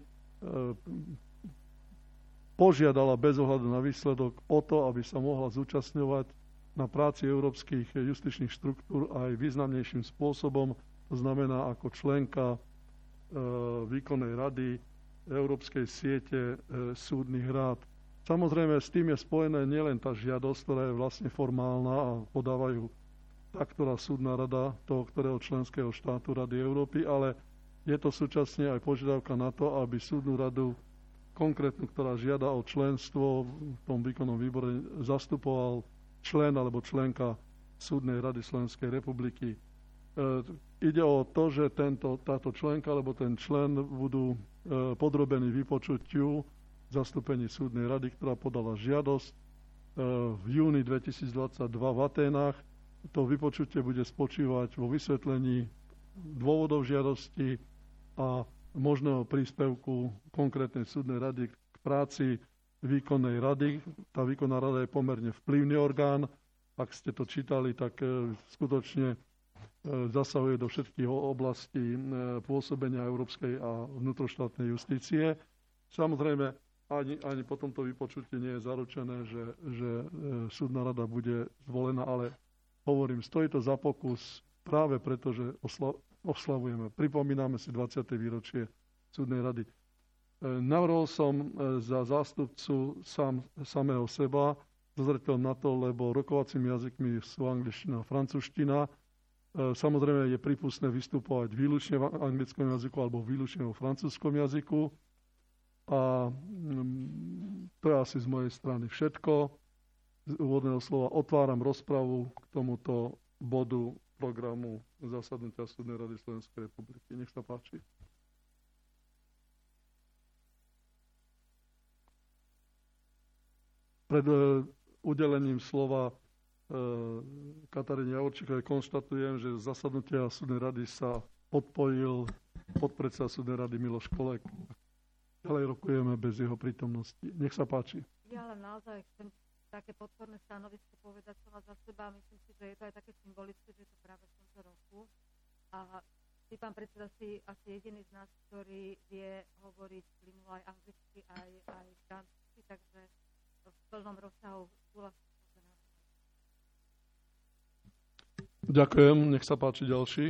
požiadala bez ohľadu na výsledok o to, aby sa mohla zúčastňovať na práci európskych justičných štruktúr aj významnejším spôsobom, to znamená ako členka výkonnej rady Európskej siete súdnych rád. Samozrejme, s tým je spojené nielen tá žiadosť, ktorá je vlastne formálna a podávajú tá, ktorá súdna rada toho, ktorého členského štátu Rady Európy, ale je to súčasne aj požiadavka na to, aby súdnu radu konkrétnu, ktorá žiada o členstvo v tom výkonnom výbore, zastupoval člen alebo členka Súdnej rady Slovenskej republiky. Ide o to, že tento, táto členka alebo ten člen budú e, podrobení vypočutiu v zastúpení Súdnej rady, ktorá podala žiadosť e, v júni dvetisícdvadsaťdva v Aténach. To vypočutie bude spočívať vo vysvetlení dôvodov žiadosti a možného príspevku konkrétnej Súdnej rady k práci výkonnej rady. Tá výkonná rada je pomerne vplyvný orgán. Ak ste to čítali, tak e, skutočne zasahuje do všetkých oblastí pôsobenia európskej a vnútroštátnej justície. Samozrejme, ani, ani po tomto vypočutí nie je zaručené, že, že súdna rada bude zvolená, ale hovorím, stojí to za pokus práve preto, že osla, oslavujeme, pripomíname si dvadsiate výročie súdnej rady. Navrhol som za zástupcu sám, samého seba, zozreteľom na to, lebo rokovacími jazykmi sú angličtina a francúzština. Samozrejme je prípustné vystupovať výlučne v anglickom jazyku alebo výlučne vo francúzskom jazyku. A to je asi z mojej strany všetko. Z úvodného slova otváram rozpravu k tomuto bodu programu zasadnutia Súdnej rady Slovenskej republiky. Nech sa páči. Pred udelením slova Kataríne Javorčíkovej konštatujem, že z zasadnutia Súdnej rady sa odpojil podpredseda Súdnej rady Miloš Kolek. Ďalej rokujeme bez jeho prítomnosti. Nech sa páči. Ja len naozaj chcem také podporné stanovisko povedať sama za seba. Myslím si, že je to aj také symbolické, že je to práve v tomto roku. A ty, pán predseda, si asi jediný z nás, ktorý vie hovoriť plynulo aj anglicky, aj, aj francúzsky, takže v plnom rozsahu súhlasím. Ďakujem, nech sa páči ďalší.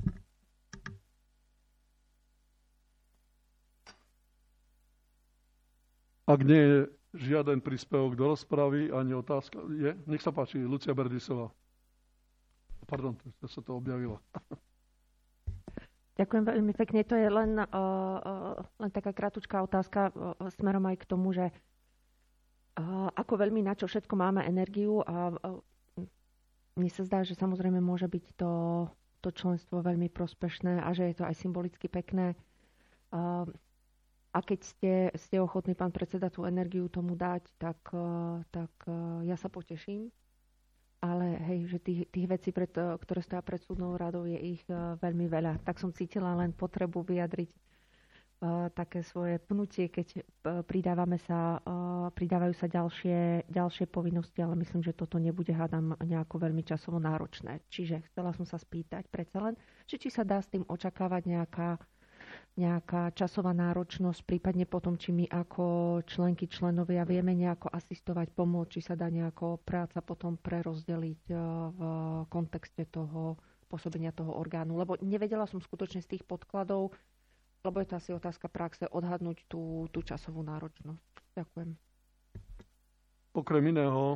Ak nie je žiaden príspevok do rozpravy, ani otázka, je? Nech sa páči, Lucia Berdisová. Pardon, to sa to objavilo. Ďakujem veľmi pekne. To je len, uh, uh, len taká kratučká otázka uh, smerom aj k tomu, že uh, ako veľmi na čo všetko máme energiu a uh, mne sa zdá, že samozrejme môže byť to, to členstvo veľmi prospešné a že je to aj symbolicky pekné. Uh, a keď ste, ste ochotní, pán predseda, tú energiu tomu dať, tak, uh, tak uh, ja sa poteším. Ale hej, že tých, tých vecí, pred, ktoré stoja pred súdnou radou, je ich uh, veľmi veľa. Tak som cítila len potrebu vyjadriť uh, také svoje pnutie, keď uh, pridávame sa, uh, pridávajú sa ďalšie, ďalšie povinnosti, ale myslím, že toto nebude, hádam, nejako veľmi časovo náročné. Čiže chcela som sa spýtať predsa len, či, či sa dá s tým očakávať nejaká, nejaká časová náročnosť, prípadne potom, či my ako členky, členovia vieme nejako asistovať, pomôcť, či sa dá nejako práca potom prerozdeliť uh, v kontexte toho pôsobenia toho orgánu. Lebo nevedela som skutočne z tých podkladov, lebo je to asi otázka praxe, odhadnúť tú, tú časovú náročnosť. Ďakujem. okrem iného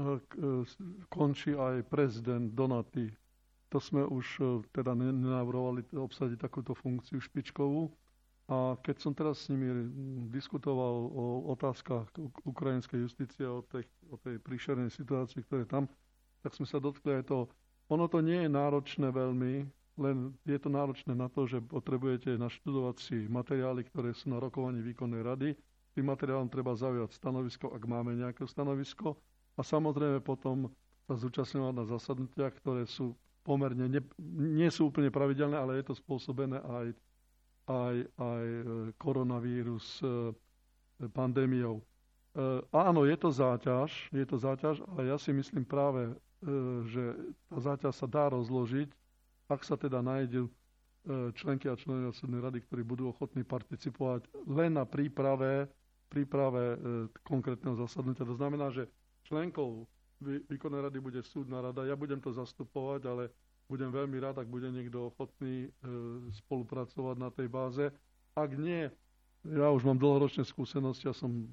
končí aj prezident Donatý. To sme už teda nenavrhovali obsadiť takúto funkciu špičkovú. A keď som teraz s nimi diskutoval o otázkach ukrajinskej justície, o tej, o tej príšernej situácii, ktoré je tam, tak sme sa dotkli aj toho. Ono to nie je náročné veľmi, len je to náročné na to, že potrebujete naštudovať si materiály, ktoré sú na rokovaní výkonnej rady. Tým materiálom treba zaujať stanovisko, ak máme nejaké stanovisko. A samozrejme potom sa zúčastňovať na zasadnutiach, ktoré sú pomerne, ne, nie sú úplne pravidelné, ale je to spôsobené aj, aj, aj koronavírus pandémiou. E, áno, je to záťaž, je to záťaž, ale ja si myslím práve, e, že tá záťaž sa dá rozložiť, ak sa teda nájdu členky a členovia súdnej rady, ktorí budú ochotní participovať len na príprave príprave e, konkrétneho zasadnutia. To znamená, že členkou výkonnej rady bude súdna rada. Ja budem to zastupovať, ale budem veľmi rád, ak bude niekto ochotný e, spolupracovať na tej báze. Ak nie, ja už mám dlhoročné skúsenosti, ja som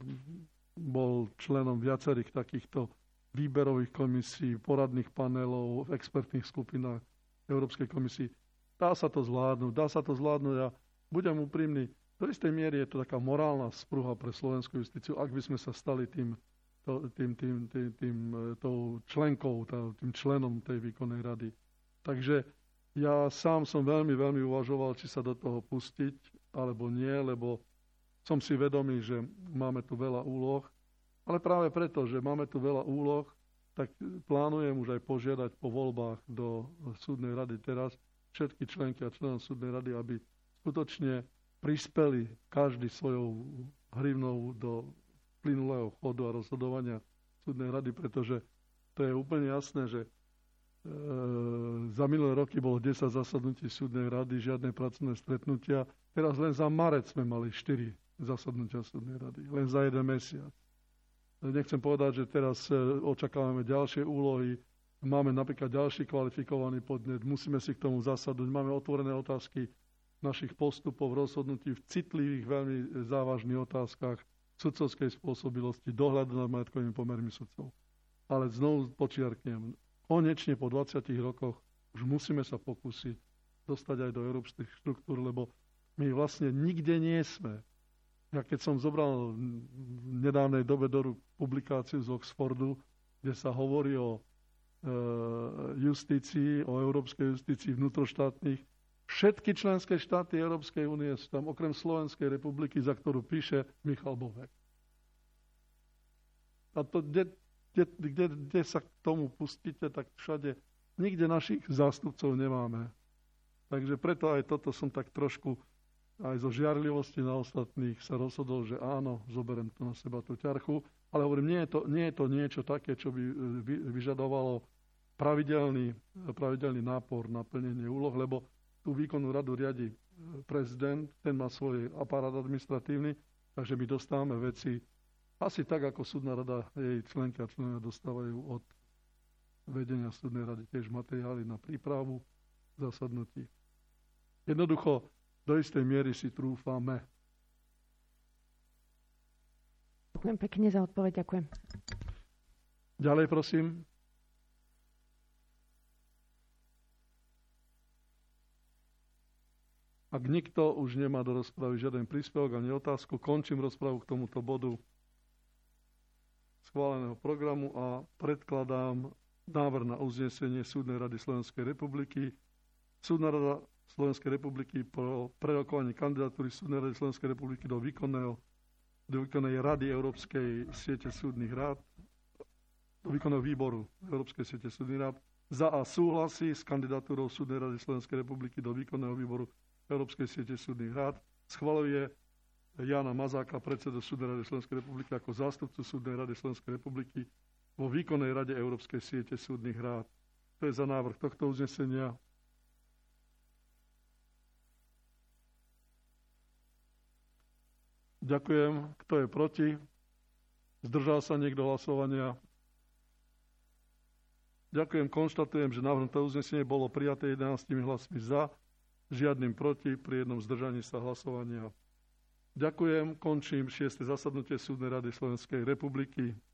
bol členom viacerých takýchto výberových komisí, poradných panelov, v expertných skupinách Európskej komisii. Dá sa to zvládnuť, dá sa to zvládnuť a budem úprimný. Do istej miery je to taká morálna spruha pre slovenskú justíciu, ak by sme sa stali tým, tým, tým, tým, tým tou členkou, tým členom tej výkonnej rady. Takže ja sám som veľmi, veľmi uvažoval, či sa do toho pustiť, alebo nie, lebo som si vedomý, že máme tu veľa úloh, ale práve preto, že máme tu veľa úloh, tak plánujem už aj požiadať po voľbách do súdnej rady teraz všetky členky a členov súdnej rady, aby skutočne prispeli každý svojou hrivnou do plynulého chodu a rozhodovania súdnej rady, pretože to je úplne jasné, že e, za minulé roky bolo desať zasadnutí súdnej rady, žiadne pracovné stretnutia. Teraz len za marec sme mali štyri zasadnutia súdnej rady, len za jeden mesiac. Nechcem povedať, že teraz očakávame ďalšie úlohy, máme napríklad ďalší kvalifikovaný podnet, musíme si k tomu zasadnúť, máme otvorené otázky našich postupov, rozhodnutí v citlivých, veľmi závažných otázkach sudcovskej spôsobilosti, dohľadu nad majetkovými pomermi sudcov. Ale znovu počiarknem, konečne po dvadsiatich rokoch už musíme sa pokúsiť dostať aj do európskych štruktúr, lebo my vlastne nikde nie sme. Ja keď som zobral v nedávnej dobe do rúk publikáciu z Oxfordu, kde sa hovorí o e, justícii, o európskej justícii vnútroštátnych, všetky členské štáty Európskej únie sú tam, okrem Slovenskej republiky, za ktorú píše Michal Bovek. A to, kde, kde, kde, kde sa k tomu pustíte, tak všade, nikde našich zástupcov nemáme. Takže preto aj toto som tak trošku aj zo žiarlivosti na ostatných sa rozhodol, že áno, zoberiem to na seba tú ťarchu, ale hovorím, nie je to, nie je to niečo také, čo by vyžadovalo pravidelný, pravidelný nápor na plnenie úloh, lebo tú výkonnú radu riadi prezident, ten má svoj aparát administratívny, takže my dostávame veci asi tak, ako súdna rada, jej členky a členovia dostávajú od vedenia súdnej rady tiež materiály na prípravu zasadnutí. Jednoducho, do istej miery si trúfame. Ďakujem pekne za odpoveď, ďakujem. Ďalej, prosím. Ak nikto už nemá do rozpravy žiaden príspevok ani otázku, končím rozpravu k tomuto bodu schváleného programu a predkladám návrh na uznesenie Súdnej rady Slovenskej republiky. Súdna rada Slovenskej republiky po prerokovanie kandidatúry Súdnej rady Slovenskej republiky do výkonného, do výkonnej rady Európskej siete súdnych rád, do výkonného výboru Európskej siete súdnych rád, za a súhlasí s kandidatúrou Súdnej rady Slovenskej republiky do výkonného výboru Európskej siete súdnych rád, schvaľuje Jána Mazáka, predsedu Súdnej rady Slovenskej republiky, ako zástupcu Súdnej rady Slovenskej republiky vo výkonnej rade Európskej siete súdnych rád. To je za návrh tohto uznesenia. Ďakujem. Kto je proti? Zdržal sa niekto hlasovania? Ďakujem. Konštatujem, že navrhnuté uznesenie bolo prijaté jedenástimi hlasmi za, žiadnym proti, pri jednom zdržaní sa hlasovania. Ďakujem. Končím šieste zasadnutie Súdnej rady Slovenskej republiky.